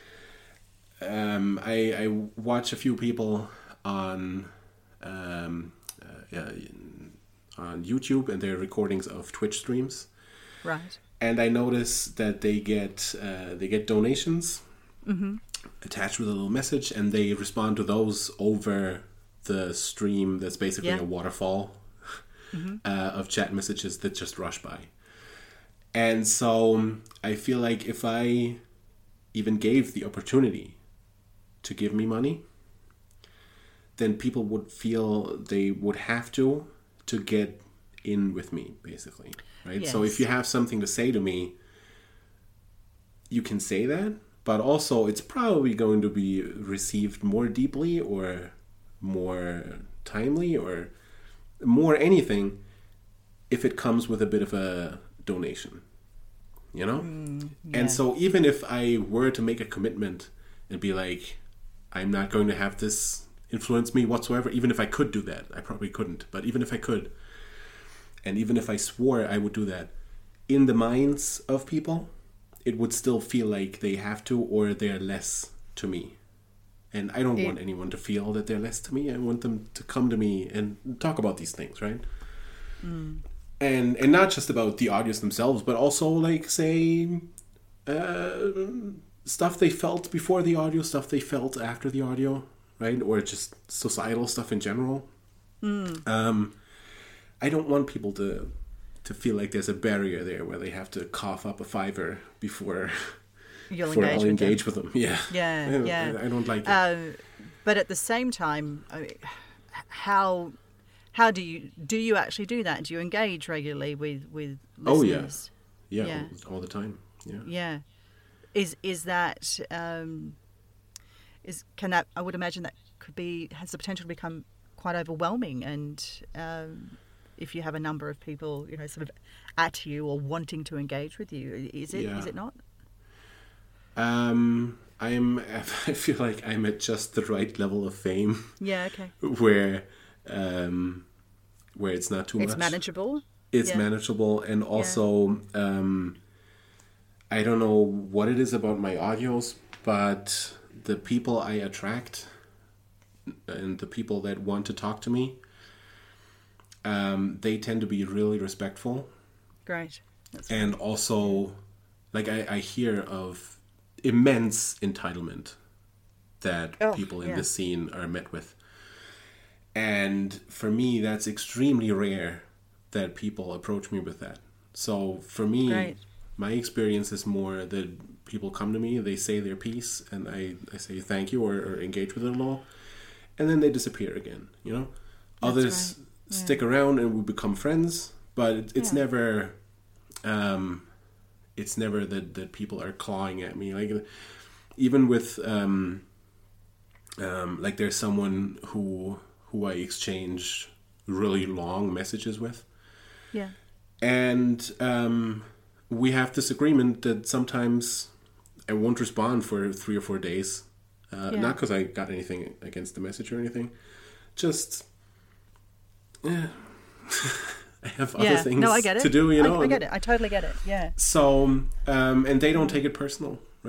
B: um, I, I watch a few people on um, uh, uh, on YouTube and their recordings of Twitch streams,
A: right?
B: And I notice that they get uh, they get donations
A: mm-hmm.
B: attached with a little message, and they respond to those over the stream. That's basically
A: yeah.
B: a waterfall
A: mm-hmm.
B: uh, of chat messages that just rush by. And so I feel like if I even gave the opportunity to give me money, then people would feel they would have to to get in with me, basically, right?
A: Yes.
B: So if you have something to say to me, you can say that. But also, it's probably going to be received more deeply or more timely or more anything if it comes with a bit of a donation, you know?
A: Mm, yeah.
B: And so even if I were to make a commitment and be like, I'm not going to have this influence me whatsoever, even if I could do that, I probably couldn't, but even if I could, and even if I swore I would do that, in the minds of people, it would still feel like they have to, or they're less to me. And I don't
A: it,
B: want anyone to feel that they're less to me. I want them to come to me and talk about these things, right?
A: Mm.
B: And and not just about the audios themselves, but also like say uh, stuff they felt before the audio, stuff they felt after the audio, right? Or just societal stuff in general.
A: Mm.
B: Um, I don't want people to to feel like there's a barrier there where they have to cough up a fiver before,
A: You'll
B: before
A: engage
B: I'll
A: with
B: engage
A: them.
B: with them. Yeah,
A: yeah,
B: I
A: yeah.
B: I, I don't like it.
A: Um, but at the same time, I mean, how how do you do you actually do that? Do you engage regularly with with listeners?
B: Oh yeah, yeah,
A: yeah.
B: All, all the time. Yeah,
A: yeah. Is is that um, is can that? I would imagine that could be has the potential to become quite overwhelming, and um, if you have a number of people, you know, sort of at you or wanting to engage with you, is it
B: yeah.
A: is it not?
B: Um, I'm. I feel like I'm at just the right level of fame.
A: Yeah. Okay.
B: Where, um, where it's not too
A: it's
B: much.
A: It's manageable.
B: It's
A: yeah.
B: manageable, and also, yeah. um, I don't know what it is about my audios, but the people I attract and the people that want to talk to me, um, they tend to be really respectful.
A: Great. That's
B: and
A: great.
B: Also, like I, I hear of immense entitlement that
A: oh,
B: people in
A: yeah.
B: this scene are met with. And for me, that's extremely rare that people approach me with that. So for me,
A: Great.
B: my experience is more that people come to me, they say their piece, and I, I say thank you or, or engage with it a little, and then they disappear again, you know?
A: That's
B: Others
A: right. yeah.
B: stick around and we become friends, but it, it's
A: yeah.
B: never... Um, it's never that, that people are clawing at me. Like even with um, um, like there's someone who who I exchange really long messages with.
A: Yeah.
B: And um, we have this agreement that sometimes I won't respond for three or four days. Uh,
A: yeah.
B: Not because I got anything against the message or anything. Just, yeah. I have
A: yeah.
B: other things
A: no, I get it.
B: to do, you know.
A: I, I get it. I totally get it. Yeah.
B: So, um, and they don't take it personal, right?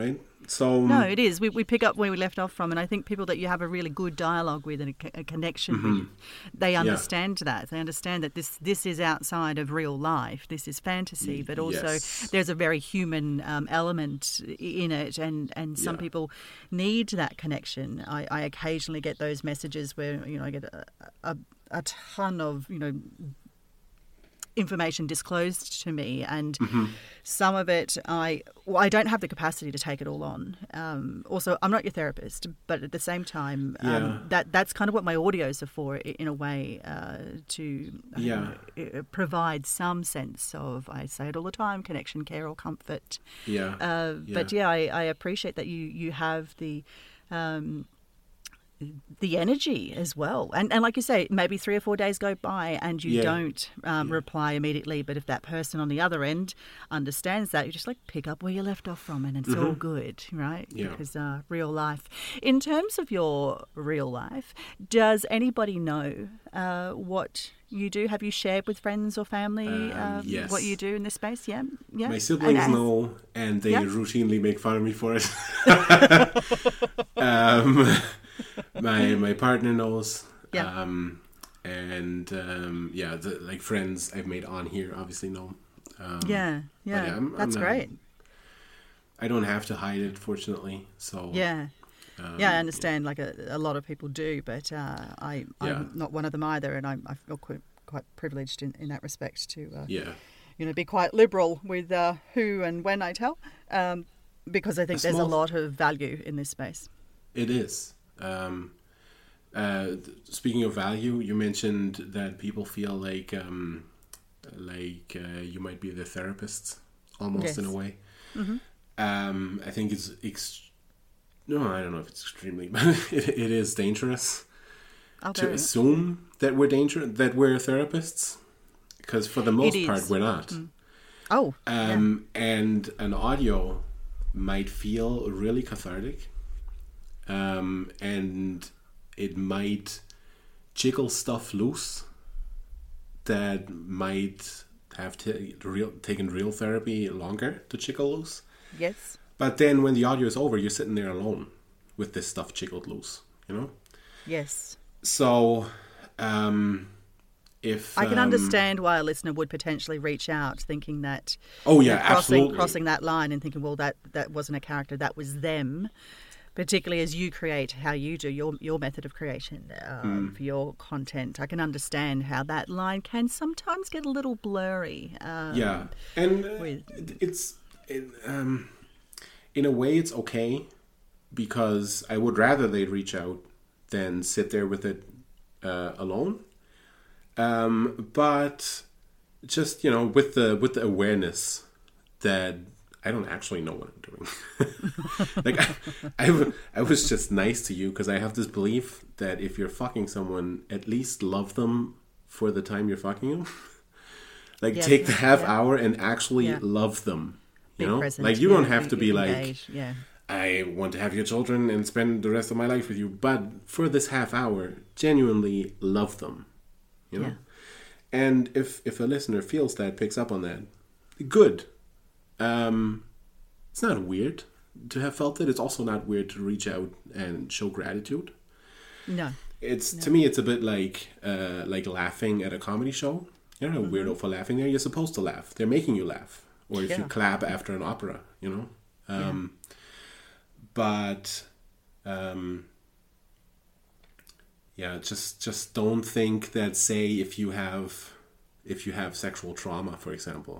B: So
A: No, it is. We we pick up where we left off from, and I think people that you have a really good dialogue with and a, a connection
B: Mm-hmm.
A: with, they understand that. They understand that this this is outside of real life. This is fantasy, but also
B: Yes.
A: there's a very human um, element in it, and, and some
B: Yeah.
A: people need that connection. I, I occasionally get those messages where, you know, I get a, a, a ton of, you know, information disclosed to me, and
B: Mm-hmm.
A: some of it I well, I don't have the capacity to take it all on. Um, also, I'm not your therapist, but at the same time, um,
B: Yeah.
A: that that's kind of what my audios are for, i- in a way, uh, to I
B: Yeah.
A: don't know, uh, provide some sense of, I say it all the time, connection, care, or comfort.
B: Yeah.
A: Uh, But yeah, I, I appreciate that you you have the. Um, the energy as well, and and like you say, maybe three or four days go by and you
B: Yeah.
A: don't um,
B: Yeah.
A: reply immediately, but if that person on the other end understands that, you just like pick up where you left off from, and it's all good, right?
B: Yeah.
A: Because uh, real life. In terms of your real life, does anybody know uh, what you do? Have you shared with friends or family
B: Um,
A: um,
B: yes.
A: what you do in this space? Yeah, yeah.
B: My siblings
A: And-
B: know, and they
A: Yeah.
B: routinely make fun of me for it. um, my my partner knows.
A: Yeah.
B: Um, and um, yeah, the, like friends I've made on here obviously know. Um,
A: Yeah, yeah,
B: yeah, I'm- I'm
A: that's
B: not-
A: great.
B: I don't have to hide it, fortunately. So
A: Yeah.
B: um,
A: Yeah, I understand. Like a, a lot of people do, but uh, I, I'm
B: Yeah.
A: not one of them either, and I'm, I feel quite, quite privileged in, in that respect to, uh,
B: Yeah.
A: you know, be quite liberal with uh, who and when I tell, um, because I think
B: A
A: there's a
B: small-
A: lot of value in this space.
B: It is. Um, uh, th- speaking of value, you mentioned that people feel like um, like uh, you might be their therapist, almost in a
A: Yes.
B: way.
A: Mm-hmm.
B: Um, I think it's ex- no, I don't know if it's extremely, but it, it is dangerous
A: I'll
B: to
A: go.
B: assume that we're danger that we're therapists, because for the most
A: is.
B: part we're not.
A: Oh,
B: Um, And an audio might feel really cathartic, um, and it might jiggle stuff loose that might have t- real, taken real therapy longer to jiggle loose.
A: yeah. Yes.
B: But then when the audio is over, you're sitting there alone with this stuff jiggled loose, you know?
A: Yes.
B: So, um, if...
A: I can
B: um,
A: understand why a listener would potentially reach out thinking that...
B: Oh,
A: you
B: yeah,
A: know, crossing,
B: absolutely.
A: crossing that line and thinking, well, that, that wasn't a character, that was them. Particularly as you create how you do your your method of creation uh,
B: Hmm.
A: for your content, I can understand how that line can sometimes get a little blurry. Um,
B: Yeah, and uh,
A: with-
B: it- it's it, um, in a way it's okay, because I would rather they reach out than sit there with it uh, alone. Um, but just, you know, with the with the awareness that I don't actually know what I'm doing. Like I, I, I was just nice to you because I have this belief that if you're fucking someone, at least love them for the time you're fucking them. Like
A: Yes,
B: take the half
A: yeah.
B: hour and actually
A: Yeah.
B: love them. You
A: be
B: know,
A: present,
B: like you
A: yeah,
B: don't have to be like,
A: engaged, yeah,
B: I want to have your children and spend the rest of my life with you, but for this half hour, genuinely love them. You know,
A: Yeah.
B: and if if a listener feels that, picks up on that, good. Um, it's not weird to have felt it. It's also not weird to reach out and show gratitude.
A: no,
B: It's to me, it's a bit like uh, like laughing at a comedy show. You're not a weirdo for laughing there. You're supposed to laugh. They're making you laugh. Or if you
A: Yeah.
B: clap after an opera, you know. Um, But um, yeah, just just don't think that, say, if you have if you have sexual trauma, for example.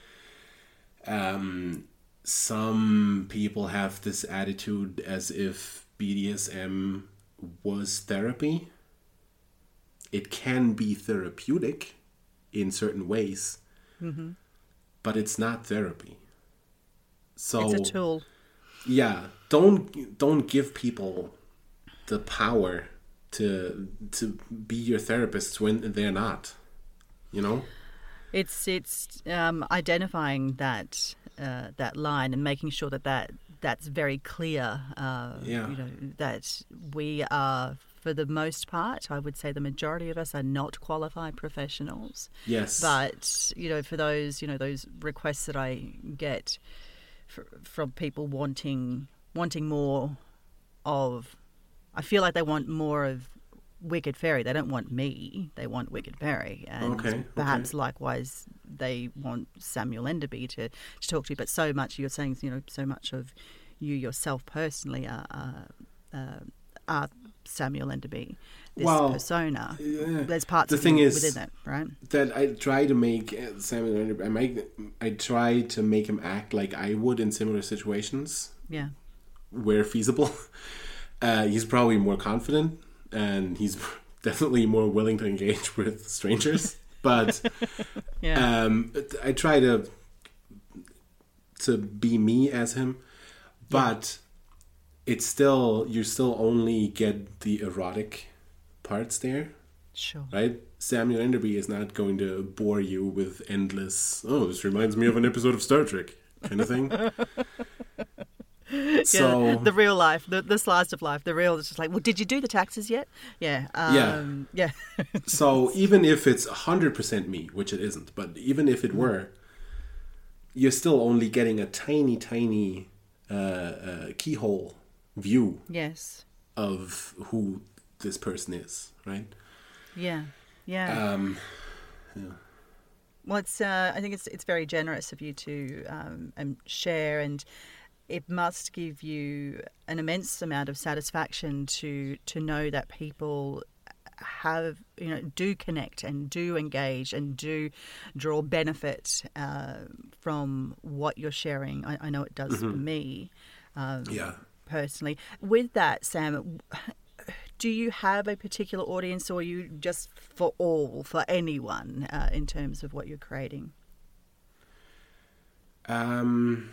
B: Um, some people have this attitude as if B D S M was therapy. It can be therapeutic in certain ways,
A: mm-hmm.
B: but it's not therapy. So
A: it's a tool.
B: yeah, don't don't give people the power to to be your therapist when they're not. You know?
A: It's it's um, identifying that uh, that line and making sure that, that that's very clear. Uh,
B: Yeah.
A: You know, that we are, for the most part, I would say the majority of us are not qualified professionals.
B: Yes.
A: But you know, for those you know those requests that I get f- from people wanting wanting more of. I feel like they want more of Wicked Fairy. They don't want me. They want Wicked Fairy, and
B: Okay,
A: perhaps
B: okay.
A: likewise they want Samuel Enderby to, to talk to. But so much you're saying, you know, so much of you yourself personally are, are, uh, are Samuel Enderby. This
B: Well,
A: persona.
B: yeah.
A: There's parts
B: The
A: of
B: thing
A: you
B: is
A: within it, right?
B: that I try to make uh, Samuel Enderby. I make I try to make him act like I would in similar situations
A: Yeah.
B: where feasible. Uh, he's probably more confident, and he's definitely more willing to engage with strangers. But
A: Yeah.
B: um, I try to to be me as him, but it's still you still only get the erotic parts there,
A: Sure.
B: right? Samuel Enderby is not going to bore you with endless. Oh, this reminds me of an episode of Star Trek, kind of thing. So
A: yeah, the real life, the, the slice of life, the real. It's just like, well, did you do the taxes yet? Yeah. Um, yeah. Yeah.
B: So even if it's one hundred percent me, which it isn't, but even if it were, you're still only getting a tiny, tiny uh, uh, keyhole view
A: Yes.
B: of who this person is, right?
A: Yeah. Yeah.
B: Um, yeah.
A: Well, it's. Uh, I think it's it's very generous of you to um, um, share, and it must give you an immense amount of satisfaction to to know that people have, you know, do connect and do engage and do draw benefit uh, from what you're sharing. I, I know it does
B: Mm-hmm.
A: for me, um,
B: Yeah.
A: personally. With that, Sam, do you have a particular audience, or are you just for all, for anyone, uh, in terms of what you're creating?
B: Um,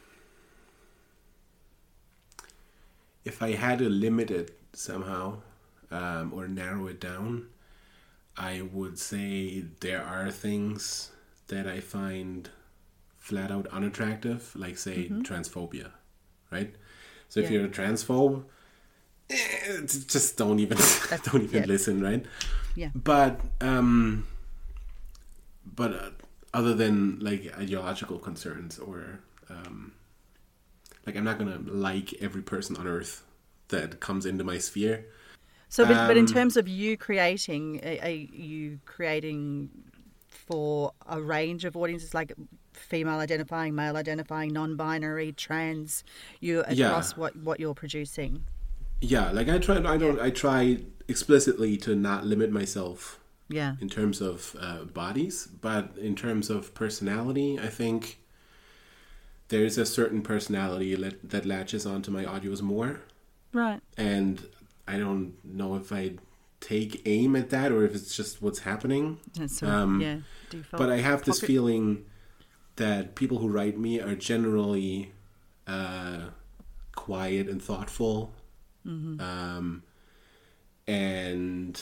B: if I had to limit it somehow, um, or narrow it down, I would say there are things that I find flat out unattractive, like say
A: Mm-hmm.
B: transphobia, right? So if
A: Yeah.
B: you're a transphobe, eh, just don't even don't even
A: yeah.
B: listen, right?
A: Yeah.
B: But um, but uh, other than like ideological concerns or um, like I'm not gonna like every person on Earth that comes into my sphere.
A: So, but, but in
B: Um,
A: terms of you creating, are, are you creating for a range of audiences, like female identifying, male identifying, non-binary, trans? You across
B: Yeah.
A: what what you're producing.
B: Yeah, like I try. I don't. I try explicitly to not limit myself
A: Yeah.
B: in terms of uh, bodies, but in terms of personality, I think there's a certain personality that, that latches onto my audios more,
A: Right.
B: and I don't know if I take aim at that or if it's just what's happening.
A: That's sort
B: Um,
A: of, yeah. Default.
B: But I have this
A: pocket.
B: feeling that people who write me are generally uh, quiet and thoughtful,
A: Mm-hmm.
B: um, and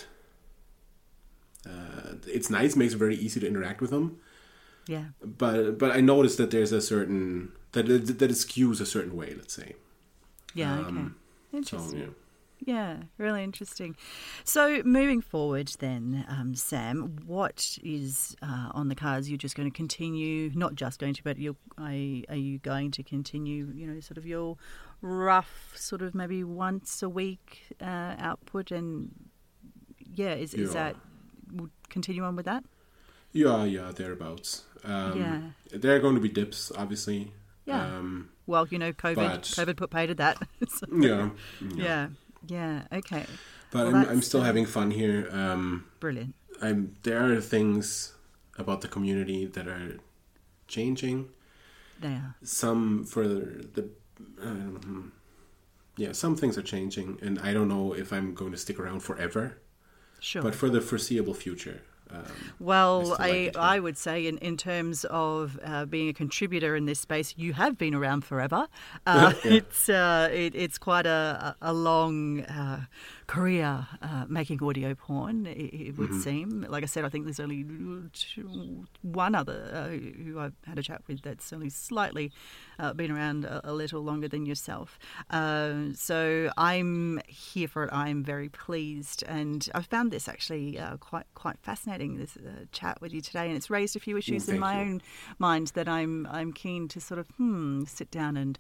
B: uh, it's nice. Makes it very easy to interact with them.
A: Yeah.
B: But but I noticed that there's a certain that it, that it skews a certain way. Let's say.
A: Yeah. Okay.
B: Um, So
A: Interesting.
B: yeah.
A: Yeah, really interesting. So moving forward then, um, Sam, what is uh, on the cards? You're just going to continue, not just going to, but you're, are, are you going to continue, you know, sort of your rough sort of maybe once a week uh, output? And yeah, is, is
B: Yeah.
A: that, we'll continue on with that?
B: Yeah, yeah, thereabouts. Um,
A: Yeah.
B: There are going to be dips, obviously.
A: Yeah.
B: Um,
A: Well, you know, COVID,
B: but-
A: COVID put pay to that. So,
B: yeah.
A: yeah, yeah, okay.
B: But
A: Well,
B: I'm,
A: that's,
B: I'm still
A: uh,
B: having fun here. Um,
A: Brilliant.
B: I'm there are things about the community that are changing.
A: They are.
B: Some for the um, yeah, some things are changing, and I don't know if I'm going to stick around forever.
A: Sure.
B: But for the foreseeable future, um, I
A: Well,
B: still
A: I,
B: like it, yeah.
A: I would say in, in terms of uh, being a contributor in this space, you have been around forever. Uh,
B: Yeah.
A: It's uh, it, it's quite a, a long uh, career uh, making audio porn, it, it would
B: Mm-hmm.
A: seem. Like I said, I think there's only two, one other uh, who I've had a chat with that's only slightly uh, been around a, a little longer than yourself. Uh, so I'm here for it. I'm very pleased. And I found this actually uh, quite quite fascinating, this uh, chat with you today. And it's raised a few issues
B: Mm,
A: in
B: thank
A: my
B: you.
A: own mind that I'm I'm keen to sort of, hmm, sit down and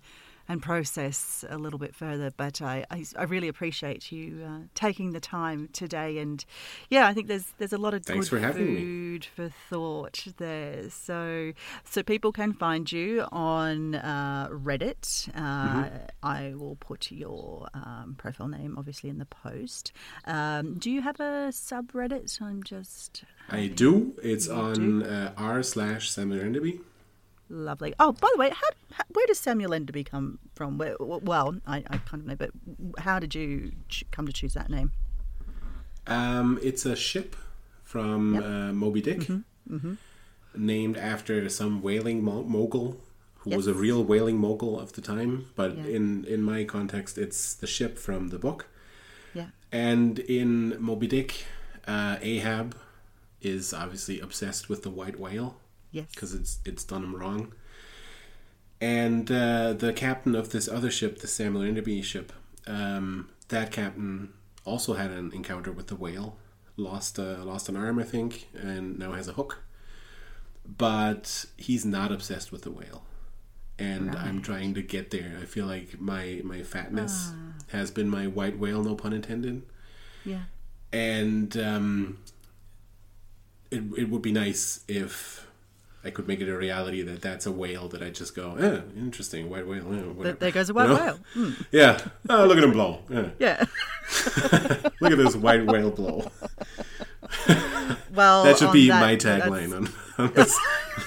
A: and process a little bit further. But I, I, I really appreciate you uh, taking the time today. And yeah, I think there's there's a lot of
B: Thanks
A: good
B: for having
A: food me. for thought there. So so people can find you on uh, Reddit. Uh, mm-hmm. I will put your um, profile name obviously in the post. Um, do you have a subreddit? I'm just.
B: I do. It's on uh, r slash Samuel Enderby.
A: Lovely. Oh, by the way, how, how, where does Samuel Enderby come from? Where, well, I, I kind of know, but how did you ch- come to choose that name?
B: Um, it's a ship from yep. uh, Moby Dick,
A: mm-hmm. Mm-hmm.
B: named after some whaling mo- mogul who
A: yes.
B: was a real whaling mogul of the time. But
A: yeah.
B: in, in my context, it's the ship from the book.
A: Yeah.
B: And in Moby Dick, uh, Ahab is obviously obsessed with the white whale.
A: Yes.
B: Because it's it's done him wrong. And uh, the captain of this other ship, the Samuel Enderby ship, um, that captain also had an encounter with the whale. Lost uh, lost an arm, I think, and now has a hook. But he's not obsessed with the whale. And right. I'm trying to get there. I feel like my, my fatness ah. has been my white whale, no pun intended.
A: Yeah.
B: And um, it it would be nice if I could make it a reality that that's a whale that I just go, eh, interesting, white whale. Eh,
A: there goes a white
B: you know?
A: whale. Mm.
B: Yeah. Oh, look at him blow. Yeah.
A: yeah.
B: Look at this white whale blow.
A: Well,
B: that should be
A: that,
B: my tagline on, on this.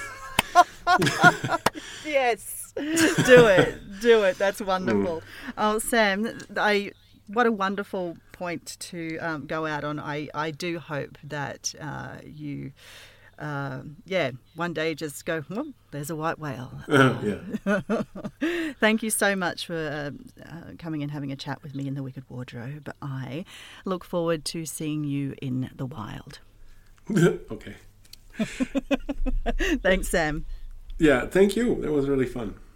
A: Yes. Do it. Do it. That's wonderful. Mm. Oh, Sam, I... what a wonderful point to um, go out on. I, I do hope that uh, you, uh, yeah, one day just go, well, there's a white whale.
B: Uh, yeah.
A: Thank you so much for uh, uh, coming and having a chat with me in the Wicked Wardrobe. I look forward to seeing you in the wild.
B: Okay.
A: Thanks, Sam.
B: Yeah, thank you. That was really fun.